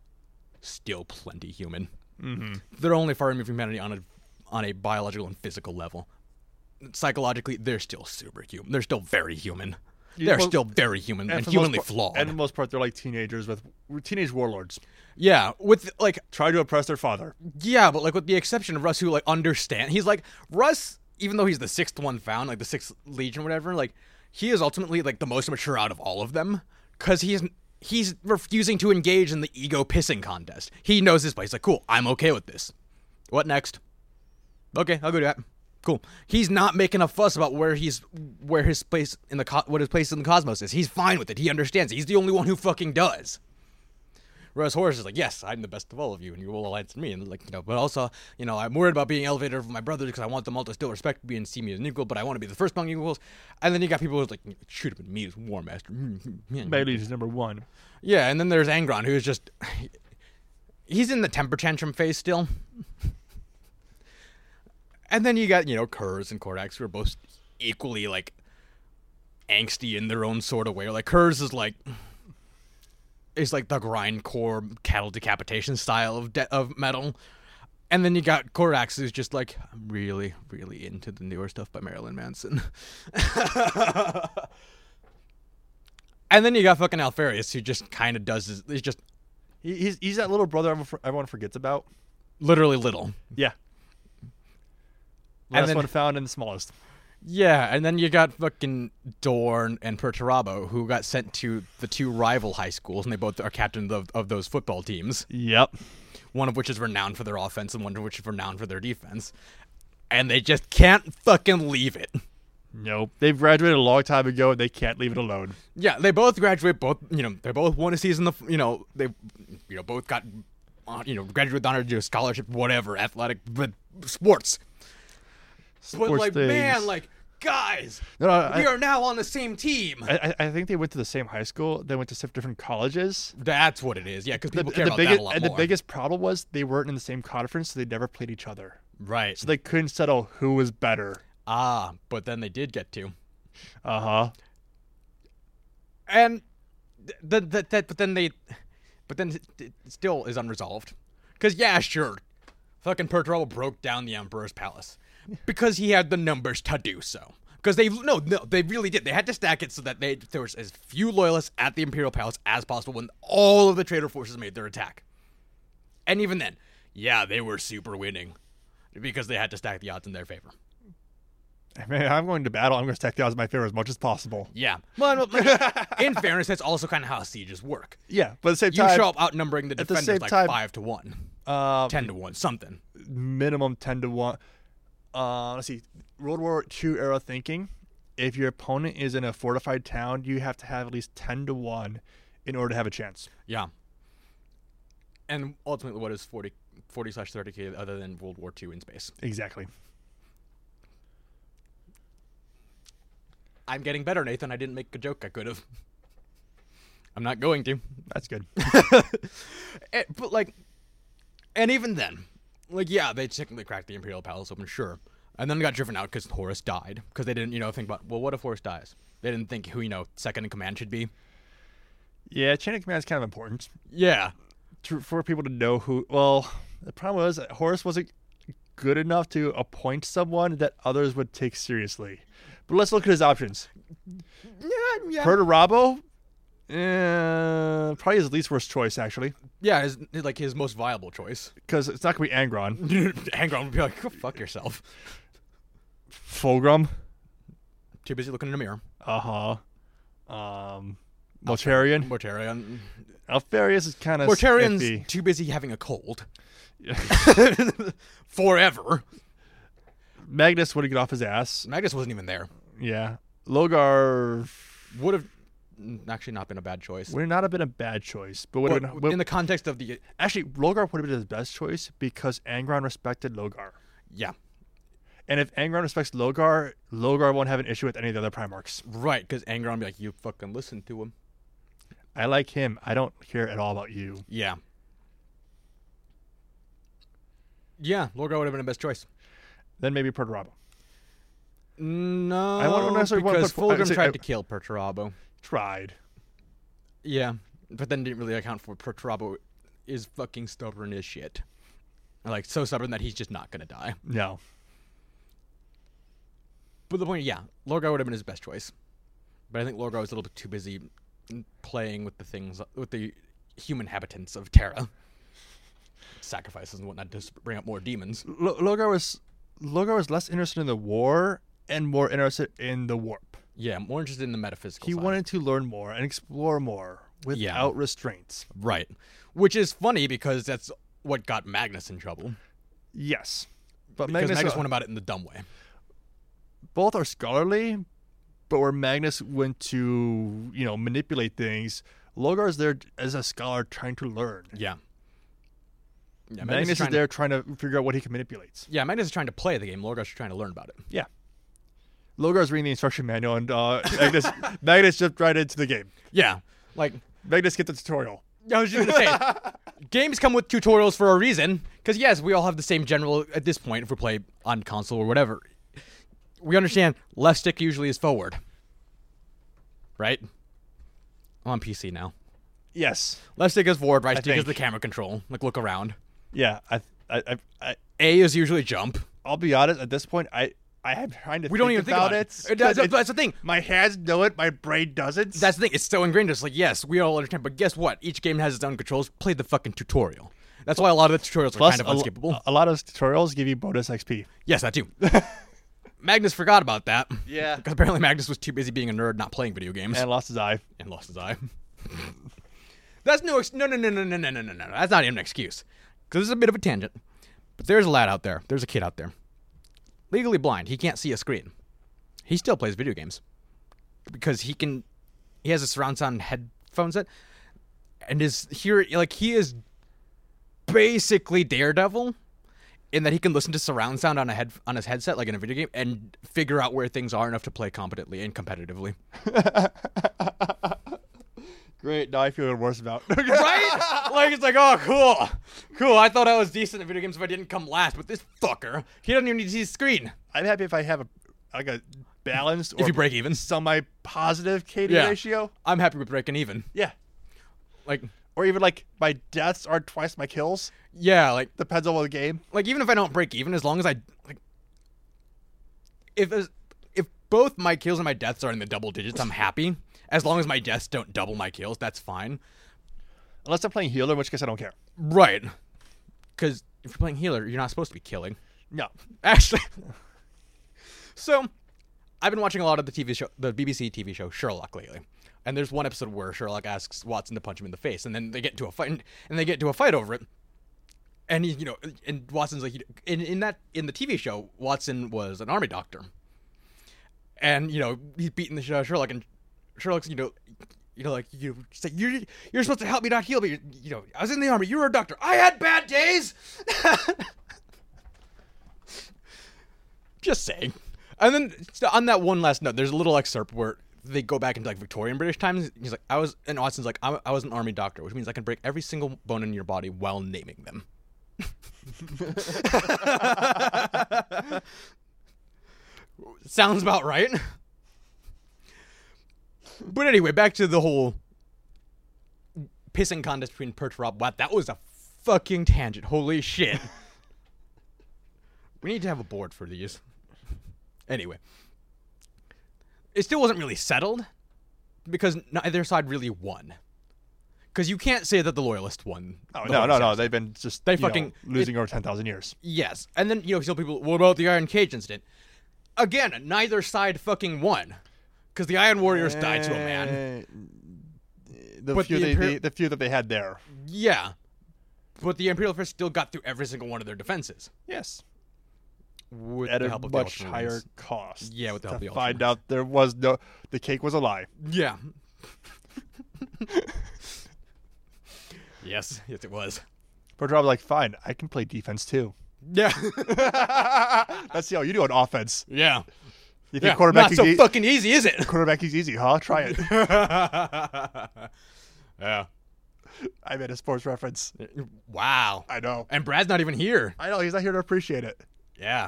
still plenty human. Mm-hmm. They're only far removed from humanity on a biological and physical level. Psychologically, they're still super human. They're still very human. They're still very human and humanly flawed. And for the most part, they're like teenagers with teenage warlords. Yeah, with like Try to oppress their father. yeah, but like with the exception of Russ, who like understand. He's like Russ, even though he's the sixth one found, like the sixth Legion, or whatever. Like he is ultimately like the most mature out of all of them, because he's refusing to engage in the ego pissing contest. He knows his place. Like, cool, I'm okay with this. What next? Okay, I'll go do that. Cool. He's not making a fuss about where his place in the what his place in the cosmos is. He's fine with it. He understands. He's the only one who fucking does. Whereas Horus is like, yes, I'm the best of all of you, and you will align to me. And like, but also, I'm worried about being elevated over my brothers because I want them all to still respect me and see me as an equal, but I want to be the first among equals. And then you got people who's like, it should have been me as War Master. Bailey is number one. Yeah, and then there's Angron, who's just he's in the temper tantrum phase still. And then you got, Kurz and Kordax, who are both equally, like, angsty in their own sort of way. Like, Kurz is like the grindcore cattle decapitation style of metal. And then you got Kordax, who's just like, I'm really, really into the newer stuff by Marilyn Manson. And then you got fucking Alfarius, who just kind of does this. He's that little brother everyone forgets about. Literally little. Yeah. And Last then- one found and the smallest. Yeah, and then you got fucking Dorn and Perturabo, who got sent to the two rival high schools, and they both are captains of those football teams. Yep. One of which is renowned for their offense, and one of which is renowned for their defense. And they just can't fucking leave it. Nope. They've graduated a long time ago, and they can't leave it alone. Yeah, they both graduate. They both won a season. They, both got, graduate with honor, scholarship, whatever, athletic, but sports. But like, things. man, like, guys, we are now on the same team. I think they went to the same high school. They went to different colleges. That's what it is. Yeah, because people care the about biggest, that a lot and more. the biggest problem was they weren't in the same conference, so they never played each other. Right. So they couldn't settle who was better. But then they did get to. Uh-huh. And but then it still is unresolved. Because, yeah, sure, fucking Perturabo broke down the Emperor's palace because he had the numbers to do so. Because they really did. They had to stack it so that there was as few loyalists at the Imperial Palace as possible when all of the traitor forces made their attack. And even then, yeah, they were super winning because they had to stack the odds in their favor. Man, I'm going to battle. I'm going to stack the odds in my favor as much as possible. Yeah. Well, in fairness, that's also kind of how sieges work. Yeah, but at the same You time, show up outnumbering the at the defenders same like time- 5-1, 10-1, something. minimum 10-1. Let's see. World War II era thinking. If your opponent is in a fortified town, you have to have at least 10-1 in order to have a chance. Yeah. And ultimately, what is 40/30K other than World War II in space? Exactly. I'm getting better, Nathan. I didn't make a joke I could have. I'm not going to. That's good. But, like, and even then, like, yeah, they technically cracked the Imperial Palace open, sure. And then got driven out because Horus died. Because they didn't, think about, well, what if Horus dies? They didn't think who, second in command should be. Yeah, chain of command is kind of important. Yeah. For people to know who. Well, the problem was that Horus wasn't good enough to appoint someone that others would take seriously. But let's look at his options. Yeah. Perturabo? Probably his least worst choice, actually. Yeah, his most viable choice. Because it's not going to be Angron. Angron would be like, go fuck yourself. Fulgrim? Too busy looking in a mirror. Uh-huh. Mortarion? Mortarion. Alfarius is kind of Mortarion's iffy. too busy having a cold. Forever. Magnus would have get off his ass. Magnus wasn't even there. Yeah. Logar would have actually not been a bad choice. would not have been a bad choice. But would have been, in the context of the... Actually, Logar would have been his best choice because Angron respected Logar. Yeah. And if Angron respects Logar, Logar won't have an issue with any of the other Primarchs. Right, because Angron would be like, you fucking listen to him. I like him. I don't care at all about you. Yeah. Yeah, Logar would have been the best choice. Then maybe Perturabo. No, I won't necessarily because want to Fulgrim tried to kill Perturabo. Tried. Yeah, but then didn't really account for Perturabo is fucking stubborn as shit. Like, so stubborn that he's just not going to die. No. But the point, yeah, Lorgar would have been his best choice. But I think Lorgar was a little bit too busy playing with the things, with the human habitants of Terra. Sacrifices and whatnot to bring up more demons. Logar was less interested in the war and more interested in the warp. Yeah, more interested in the metaphysical He side. wanted to learn more and explore more without restraints. Right. Which is funny because that's what got Magnus in trouble. Yes. But Because Magnus went about it in the dumb way. Both are scholarly, but where Magnus went to, manipulate things, Logar's there as a scholar trying to learn. Yeah. Yeah, Magnus is there trying to figure out what he can manipulate. Yeah, Magnus is trying to play the game. Lorgar's trying to learn about it. Yeah. Logar's reading the instruction manual, and Magnus jumped right into the game. Yeah. Like, Magnus get the tutorial. I was just going to say, games come with tutorials for a reason. Because, yes, we all have the same general, at this point, if we play on console or whatever. We understand left stick usually is forward. Right? I'm on PC now. Yes. Left stick is forward, right stick is the camera control. Like, look around. Yeah. A is usually jump. I'll be honest, at this point, I am trying to we don't even think about it. That's the thing. My hands know it, my brain doesn't. That's the thing. It's so ingrained. It's like, yes, we all understand, but guess what? Each game has its own controls. Play the fucking tutorial. That's why a lot of the tutorials are kind of unskippable. A lot of tutorials give you bonus XP. Yes, that too. Magnus forgot about that. Yeah. Because apparently Magnus was too busy being a nerd, not playing video games. And lost his eye. That's no. That's not even an excuse. Because this is a bit of a tangent. But there's a lad out there. There's a kid out there. Legally blind. He can't see a screen. He still plays video games. Because he has a surround sound headphone set. And he is basically Daredevil. In that he can listen to surround sound on his headset, like in a video game, and figure out where things are enough to play competently and competitively. Great. Now I feel even worse about it. Right? Like, it's like, oh, cool. I thought I was decent at video games if I didn't come last, but this fucker, he doesn't even need to see his screen. I'm happy if I have a balanced or if you break even, semi-positive KD ratio. I'm happy with breaking even. Yeah. Like, or even like my deaths are twice my kills. Yeah, like depends on the game. Like even if I don't break even, as long as I like, if both my kills and my deaths are in the double digits, I'm happy. As long as my deaths don't double my kills, that's fine. Unless I'm playing healer, in which case I don't care. Right. Because if you're playing healer, you're not supposed to be killing. No. Actually. So, I've been watching a lot of the BBC TV show Sherlock lately. And there's one episode where Sherlock asks Watson to punch him in the face, and then they get into a fight, over it. And and Watson's like, in the TV show, Watson was an army doctor. And, he's beating the Sherlock, and Sherlock's, say, you're supposed to help me, not heal me. I was in the army. You were a doctor. I had bad days. Just saying. And then on that one last note, there's a little excerpt where they go back into like Victorian British times. He's like, and Austin's like, I was an army doctor, which means I can break every single bone in your body while naming them. Sounds about right. But anyway, back to the whole pissing contest between Perch Rob. Wow, that was a fucking tangent. Holy shit. We need to have a board for these. Anyway. It still wasn't really settled because neither side really won. Because you can't say that the Loyalists won. Oh, no. They've been just losing over 10,000 years. Yes. And then, still people, what about the Iron Cage incident? Again, neither side fucking won. Because the Iron Warriors died to a man. The few that they had there. Yeah. But the Imperial Force still got through every single one of their defenses. Yes. With at the a help of much the higher cost. Yeah, with the help of the to find out there was the cake was a lie. Yeah. Yes, it was. Perch Rob was like, fine, I can play defense too. Yeah. Let's see how you do on offense. Yeah. You think quarterback not so fucking easy, is it? Quarterback is easy, huh? Try it. Yeah. I made a sports reference. Wow. I know. And Brad's not even here. I know, he's not here to appreciate it. Yeah.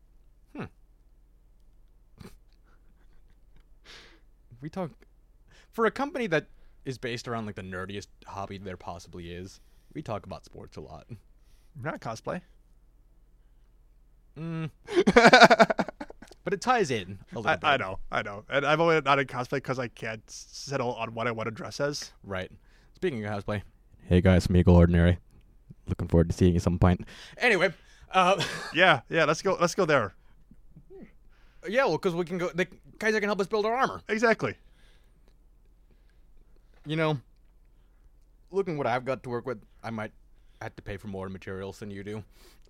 We talk for a company that is based around like the nerdiest hobby there possibly is. We talk about sports a lot. Not cosplay. But it ties in a little bit. I know. And I'm only not in cosplay because I can't settle on what I want to dress as. Right. Speaking of cosplay. Hey guys, Meagle Ordinary. Looking forward to seeing you some point. Anyway. Yeah, let's go there. Yeah, well, because we can go. The guys that can help us build our armor. Exactly. Looking what I've got to work with, I might have to pay for more materials than you do.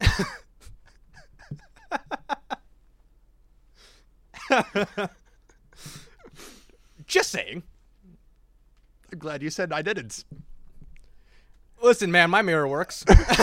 Just saying. I'm glad you said I didn't. Listen, man, my mirror works.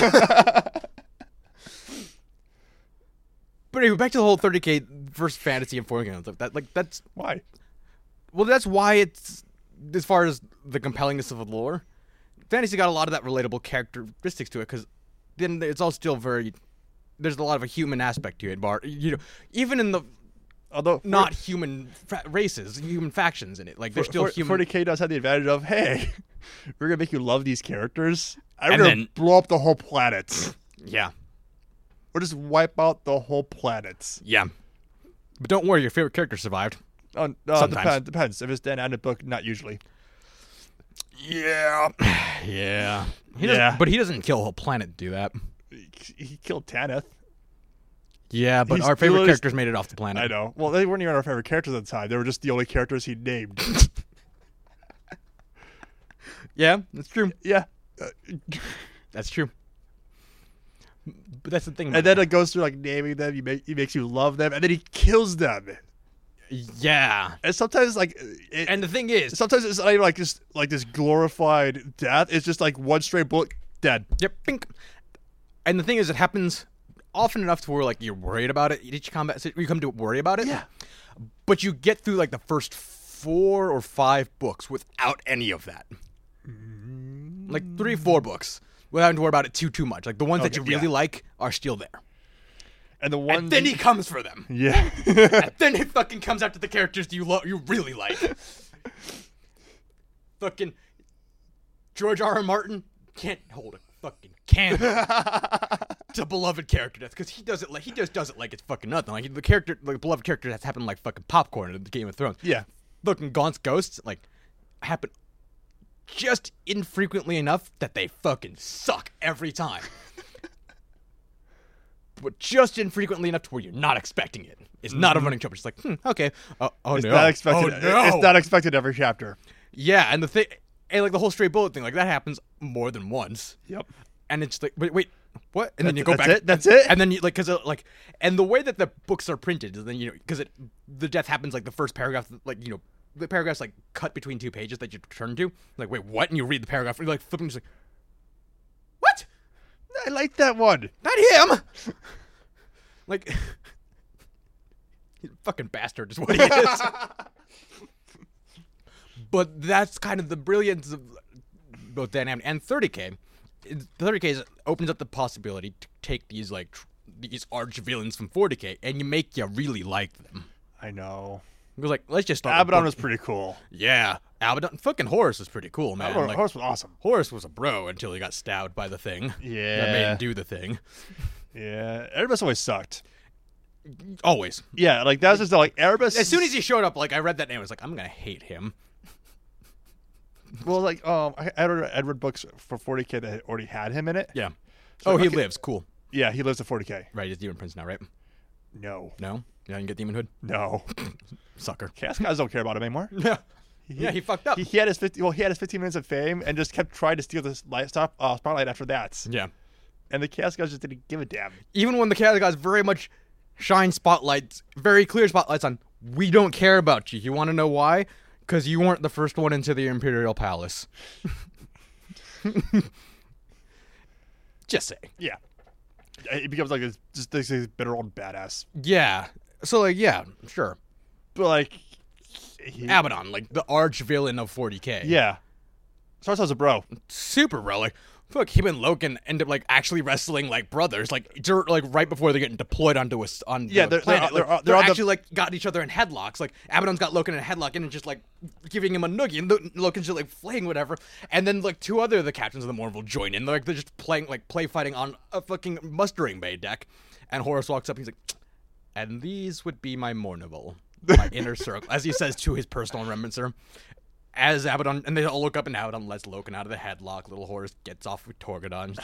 But anyway, back to the whole 30K versus fantasy and formula stuff. That's why. Well, that's why it's, as far as the compellingness of the lore, fantasy got a lot of that relatable characteristics to it, because then it's all still very. There's a lot of a human aspect to it, even in the. Although not human races, human factions in it, like they're still human. 40K does have the advantage of, hey, we're gonna make you love these characters. I'm gonna blow up the whole planet. Yeah. Or just wipe out the whole planet. Yeah. But don't worry, your favorite character survived. Oh, no, depends. If it's Dan Abnett book, not usually. Yeah. Yeah. But he doesn't kill a whole planet to do that. He killed Tanith. Yeah, but our favorite characters made it off the planet. I know. Well, they weren't even our favorite characters at the time. They were just the only characters he named. Yeah, that's true. Yeah. That's true. But that's the thing. And then it goes through like naming them. He makes you love them, and then he kills them. Yeah. And sometimes and the thing is, sometimes it's not even like just like this glorified death. It's just like one straight bullet, dead. Yep. Pink. And the thing is, it happens often enough to where like you're worried about it. Each combat, you come to worry about it. Yeah. But you get through like the first 4 or 5 books without any of that. Like 3-4 books without having to worry about it too much. Like the ones that you really like are still there. And the ones. And then he comes for them. Yeah. And then he fucking comes after the characters you really like. Fucking George R. R. Martin can't hold a fucking candle to beloved character death, because he does it like it's fucking nothing. Like the beloved character that's happened like fucking popcorn in the Game of Thrones. Yeah. Fucking Gaunt's ghosts happen just infrequently enough that they fucking suck every time. But just infrequently enough to where you're not expecting it. It's not a running trope. It's just like, okay. It's not expected. Oh, no. It's not expected every chapter. Yeah, and the thing, and like the whole stray bullet thing, like that happens more than once. Yep. And it's like, wait, what? And then you go back. That's it. And then you and the way that the books are printed is then because the death happens like the first paragraph, the paragraph's like cut between 2 pages that you turn to. Like, wait, what? And you read the paragraph, and you're like flipping, just like, what? I like that one. Not him. Like, Fucking bastard is what he is. But that's kind of the brilliance of both Dynamic and 30K. 30K opens up the possibility to take these these arch villains from 40K and you make you really like them. I know. Because let's just start. Abaddon was pretty cool. Yeah, Abaddon. Fucking Horus was pretty cool, man. Horus was awesome. Horus was a bro until he got stabbed by the thing. Yeah. That made him do the thing. Yeah. Erebus always sucked. Always. Yeah, that was just Erebus. As soon as he showed up, I read that name, I was like, I'm gonna hate him. Well, I read Edward books for 40K that already had him in it. Yeah. So he lives. Cool. Yeah, he lives at 40K. Right, he's Demon Prince now, right? No. No? You didn't get Demon Hood? No. Sucker. Chaos guys don't care about him anymore. Yeah. He fucked up. He had his 15 minutes of fame and just kept trying to steal the spotlight after that. Yeah. And the Chaos guys just didn't give a damn. Even when the Chaos guys very much shine spotlights, very clear spotlights on, we don't care about you. You want to know why? Because you weren't the first one into the Imperial Palace. Just say. Yeah. It becomes this bitter old badass. Yeah. So, yeah, sure. But, Abaddon, the arch villain of 40K. Yeah. Starts as a bro. Super bro. Fuck, him and Loken end up actually wrestling like brothers, right before they're getting deployed onto the planet. They're actually got each other in headlocks. Abaddon's got Loken in a headlock and just giving him a noogie, and Loken's just flaying whatever. And then two other of the captains of the Mournful join in. They're just playing play fighting on a fucking mustering bay deck. And Horus walks up and he's like, and these would be my Mournival, my inner circle, as he says to his personal remembrancer. As Abaddon, and they all look up, and Abaddon lets Loken out of the headlock. Little Horus gets off with Torgadon.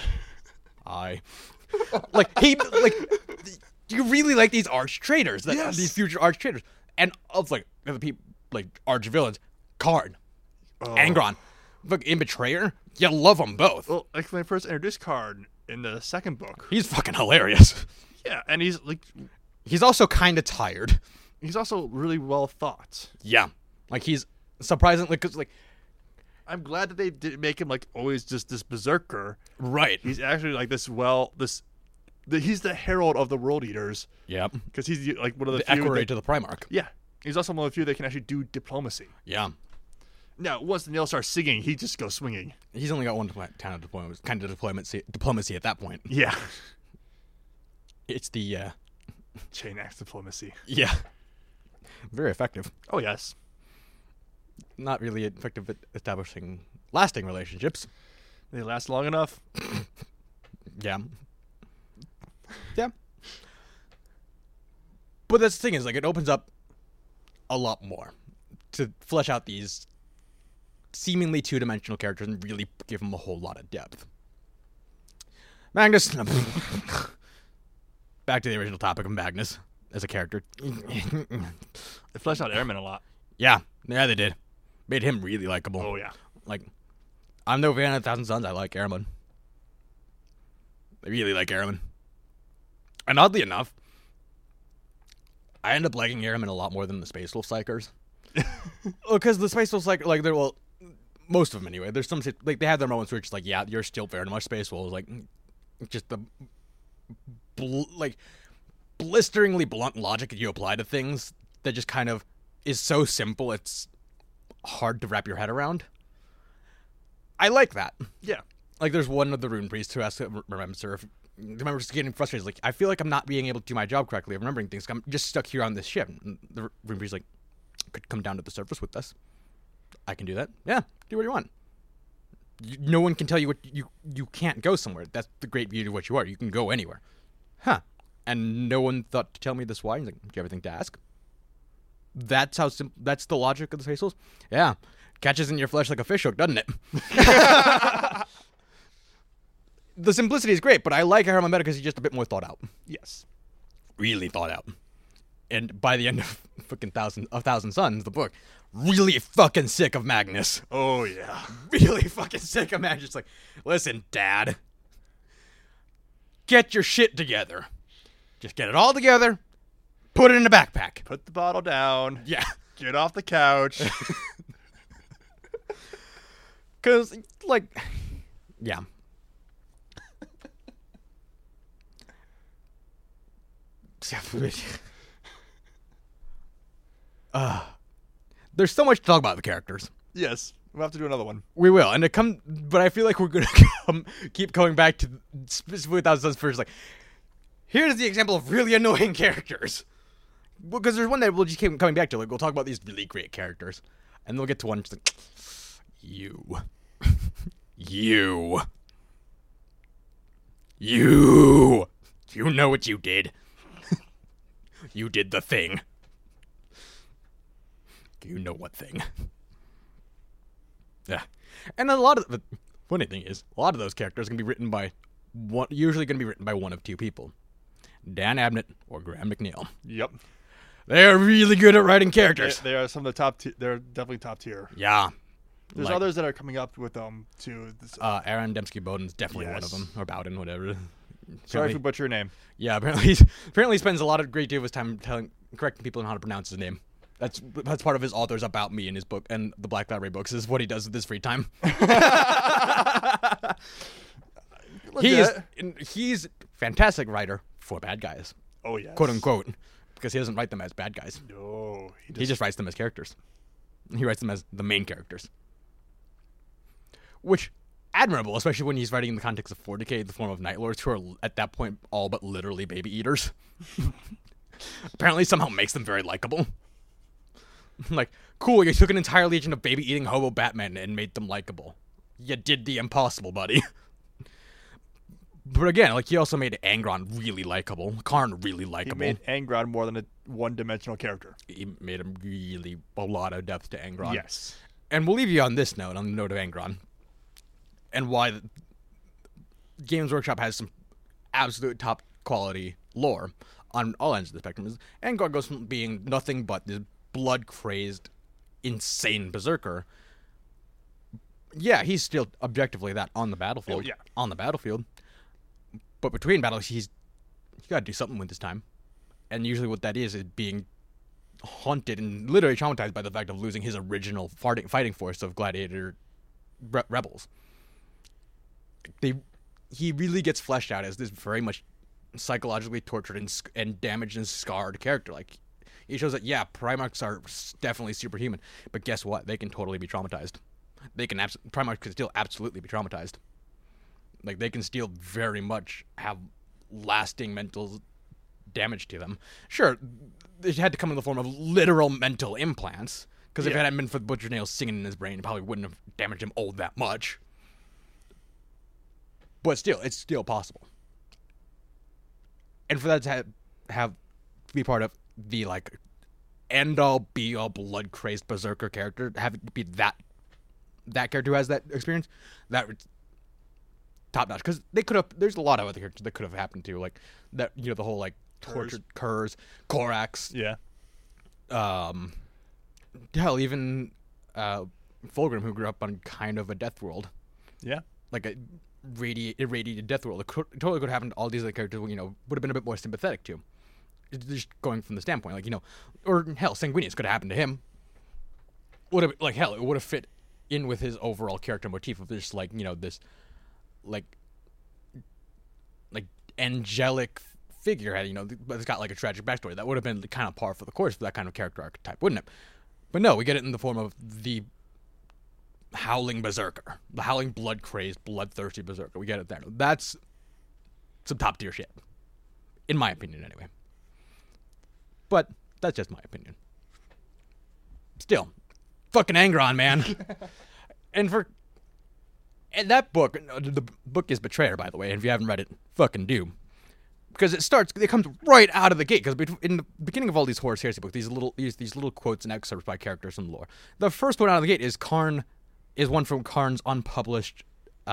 You really like these arch traitors, these future arch traitors, and of the people arch villains, Karn, Angron, in Betrayer. You love them both. Well, when I first introduced Karn in the second book, he's fucking hilarious. Yeah, and he's also kind of tired. He's also really well thought. Yeah, he's. Surprisingly, because I'm glad that they didn't make him always just this berserker. Right. He's actually he's the herald of the World Eaters. Yep. Because he's one of the few equerry to the Primarch. Yeah. He's also one of the few that can actually do diplomacy. Yeah. Now, once the nail starts singing, he just goes swinging. He's only got one kind of diplomacy at that point. Yeah. It's the chain axe diplomacy. Yeah. Very effective. Oh yes. Not really effective at establishing lasting relationships. They last long enough. Yeah. Yeah. But that's the thing is, it opens up a lot more to flesh out these seemingly two-dimensional characters and really give them a whole lot of depth. Magnus. Back to the original topic of Magnus as a character. They fleshed out Airman a lot. Yeah, they did. Made him really likable. Oh, yeah. I'm no fan of 1,000 Suns. I like Airman. I really like Airman. And oddly enough, I end up liking Airman a lot more than the Space Wolf Psychers. Because the Space Wolf Psychers, most of them anyway. There's some, they have their moments where it's just yeah, you're still very much Space Wolves. Just the, blisteringly blunt logic that you apply to things that just kind of is so simple it's hard to wrap your head around. I like that. Yeah. There's one of the Rune Priests who asks Remember just getting frustrated. I feel like I'm not being able to do my job correctly of remembering things. I'm just stuck here on this ship. And the Rune Priest's could come down to the surface with us. I can do that. Yeah, do what you want. No one can tell you what you can't go somewhere. That's the great beauty of what you are. You can go anywhere. Huh. And no one thought to tell me this why. He's do you have anything to ask? That's how simple. That's the logic of the Space Wolves. Yeah, catches in your flesh like a fishhook, doesn't it? The simplicity is great, but I like Herman Meta because he's just a bit more thought out. Yes, really thought out. And by the end of fucking Thousand Suns, the book, really fucking sick of Magnus. Oh yeah, really fucking sick of Magnus. Listen, Dad, get your shit together. Just get it all together. Put it in a backpack. Put the bottle down. Yeah. Get off the couch. Because, yeah. There's so much to talk about the characters. Yes, we'll have to do another one. We will, and but I feel like we're gonna keep going back to specifically Thousand Sons first. Like, here's the example of really annoying characters. Because there's one that we'll just keep coming back to. Like, we'll talk about these really great characters, and they'll get to one just like, you, you know what you did. You did the thing. You know what thing. Yeah. And a lot of the funny thing is, a lot of those characters can be written by usually going to be written by one of two people. Dan Abnett or Graham McNeil. Yep. They're really good at writing characters. They are some of the top they're definitely top tier. Yeah. There's others that are coming up with them too. Aaron Dembski-Bowden's definitely one of them, or Bowden, whatever. Sorry if we butcher your name. Yeah, apparently he spends a great deal of his time correcting people on how to pronounce his name. That's part of his authors About Me in his book and the Black Library books is what he does with his free time. He's a fantastic writer for bad guys. Oh yes. Quote unquote. Because he doesn't write them as bad guys. No. He just writes them as characters. He writes them as the main characters. Which, admirable, especially when he's writing in the context of 40K, the form of Night Lords, who are at that point all but literally baby eaters. Apparently somehow makes them very likable. Like, cool, you took an entire legion of baby-eating hobo Batmen and made them likable. You did the impossible, buddy. But again, like, he also made Angron really likable. Karn really likable. He made Angron more than a one-dimensional character. He made him really a lot of depth to Angron. Yes. And we'll leave you on this note, on the note of Angron. And why Games Workshop has some absolute top-quality lore on all ends of the spectrum. Angron goes from being nothing but this blood-crazed, insane berserker. Yeah, he's still objectively that on the battlefield. Oh, yeah. On the battlefield. But between battles, he's got to do something with his time. And usually what that is being haunted and literally traumatized by the fact of losing his original fighting force of gladiator rebels. He really gets fleshed out as this very much psychologically tortured and damaged and scarred character. Like, he shows that, yeah, Primarchs are definitely superhuman, but guess what? They can totally be traumatized. Primarchs can still absolutely be traumatized. Like, they can still very much have lasting mental damage to them. Sure, it had to come in the form of literal mental implants, because if it hadn't been for Butcher Nails singing in his brain, it probably wouldn't have damaged him all that much. But still, it's still possible. And for that to be part of the, like, end-all, be-all, blood-crazed berserker character, have it be that character who has that experience, that top-notch. Because there's a lot of other characters that could have happened to, like, that, you know, the whole, like, tortured Kurz, Korax. Yeah. Hell, even Fulgrim, who grew up on kind of a death world. Yeah. Like a irradiated death world. It totally could have happened to all these other characters, you know, would have been a bit more sympathetic to. Just going from the standpoint, like, you know, or hell, Sanguinius could have happened to him. Would have, like, hell, it would have fit in with his overall character motif of this, like, you know, this, like angelic figurehead, you know, but it's got like a tragic backstory. That would have been kind of par for the course for that kind of character archetype, wouldn't it? But no, we get it in the form of the howling berserker, the howling blood-crazed, bloodthirsty berserker. We get it there. That's some top-tier shit, in my opinion, anyway. But that's just my opinion. Still, fucking Angron, man. And that book, the book is Betrayer, by the way, and if you haven't read it, fucking do. Because it comes right out of the gate, because in the beginning of all these Horus Heresy books, these little quotes and excerpts by characters from the lore. The first one out of the gate is one from Karn's unpublished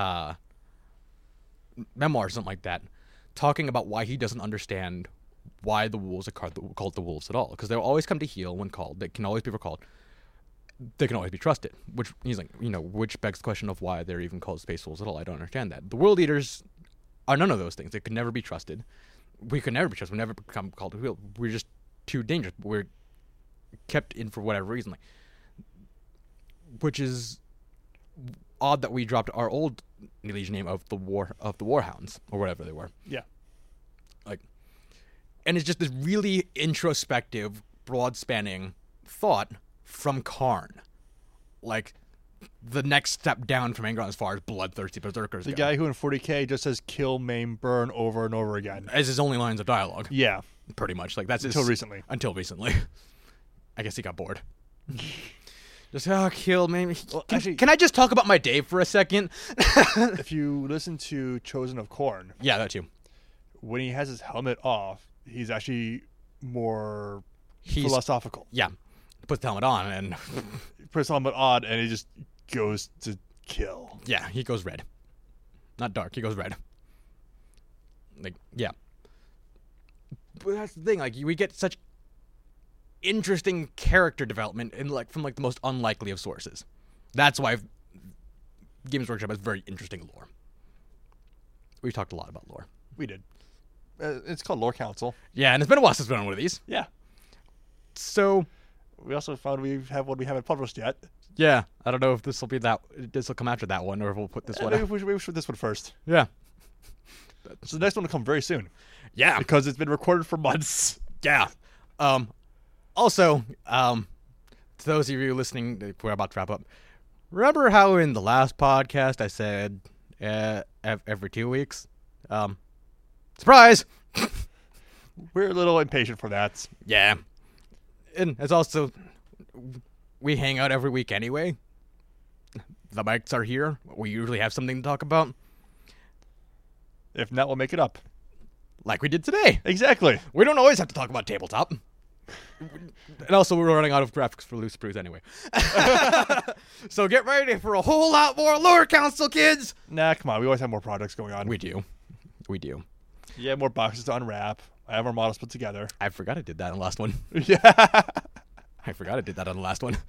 memoir or something like that, talking about why he doesn't understand why the wolves are called the wolves at all. Because they'll always come to heal when called. They can always be recalled. They can always be trusted. Which, he's like, you know, which begs the question of why they're even called space wolves at all. I don't understand that. The world eaters are none of those things. They could never be trusted. We could never be trusted. We never become called to heal. We're just too dangerous. We're kept in for whatever reason. Like, which is odd that we dropped our old Legion name of the Warhounds, or whatever they were. Yeah. Like, and it's just this really introspective, broad-spanning thought from Karn. Like, the next step down from Angron as far as bloodthirsty berserkers The go. guy who in 40K just says kill, maim, burn over and over again. As his only lines of dialogue. Yeah. Pretty much. Like, that's Until his, recently. Until recently. I guess he got bored. Just, kill, maybe. Well, Can, actually- can I just talk about my day for a second? If you listen to Chosen of Korn, Yeah, that too. when he has his helmet off, he's actually more He's- philosophical. Yeah. Puts the helmet on, and He puts his helmet on, and he just goes to kill. yeah, he goes red. Not dark, he goes red. Like, yeah. But that's the thing, like, we get such interesting character development in from the most unlikely of sources. That's why Games Workshop has very interesting lore. We've talked a lot about lore. We did. It's called Lore Council. Yeah, and it's been a while since we've done one of these. Yeah. So, We also found we have one we haven't published yet. yeah, I don't know if this will come after that one, or if we'll put this one Maybe out. we should this one first. Yeah. So the next one will come very soon Yeah. because it's been recorded for months. Yeah. Also, to those of you listening, we're about to wrap up. Remember how in the last podcast I said every 2 weeks? Surprise! We're a little impatient for that. Yeah. And it's also, we hang out every week anyway. The mics are here. We usually have something to talk about, If not, we'll make it up. like we did today. Exactly. We don't always have to talk about tabletop. And also, we're running out of graphics for Loose Brews anyway. So get ready for a whole lot more Lore Council, kids! Nah, come on. We always have more projects going on. We do. We do. You have more boxes to unwrap. I have more models put together. I forgot I did that on the last one. Yeah. I forgot I did that on the last one.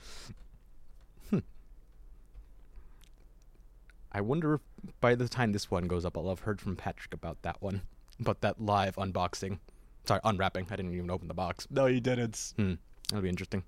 I wonder if by the time this one goes up, I'll have heard from Patrick about that one. About that live unboxing. Sorry, unwrapping. I didn't even open the box. No, you didn't. That'll be interesting.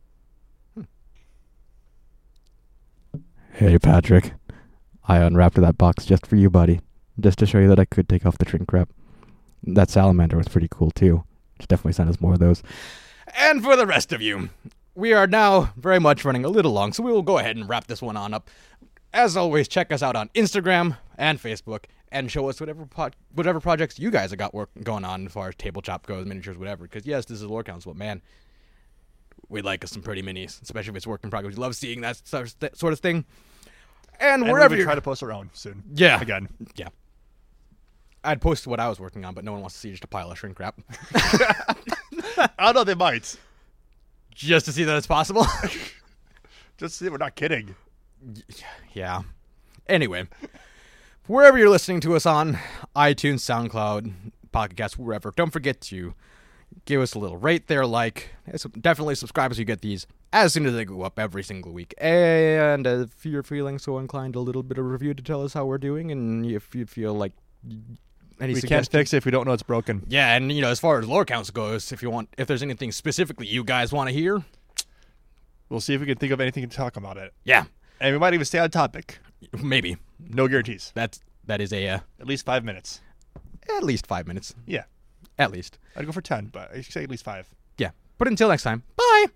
Hey, Patrick. I unwrapped that box just for you, buddy. Just to show you that I could take off the shrink wrap. That salamander was pretty cool, too. Should definitely send us more of those. And for the rest of you, we are now very much running a little long, so we will go ahead and wrap this one on up. As always, check us out on Instagram and Facebook, and show us whatever projects you guys have got going on as far as tabletop goes, miniatures, whatever. Because, yes, this is Lore Council, but, man, we like us some pretty minis, especially if it's work in progress. We love seeing that sort of thing. And wherever we you're... try to post our own soon. Yeah. Again. Yeah. I'd post what I was working on, but no one wants to see just a pile of shrink wrap. I don't know. They might. Just to see that it's possible? Just see, we're not kidding. Yeah. Anyway, wherever you're listening to us on, iTunes, SoundCloud, Pocket Cast, wherever, don't forget to give us a little rate there, definitely subscribe so you get these as soon as they go up every single week. And if you're feeling so inclined, a little bit of review to tell us how we're doing, and if you feel like any We can't suggestions. fix it if we don't know it's broken. Yeah, and as far as Lore Council goes, if there's anything specifically you guys want to hear, We'll see if we can think of anything to talk about it. yeah, And we might even stay on topic. maybe. No guarantees. That is At least 5 minutes. at least 5 minutes. Yeah. At least. I'd go for 10, but I should say at least 5. Yeah. But until next time, bye!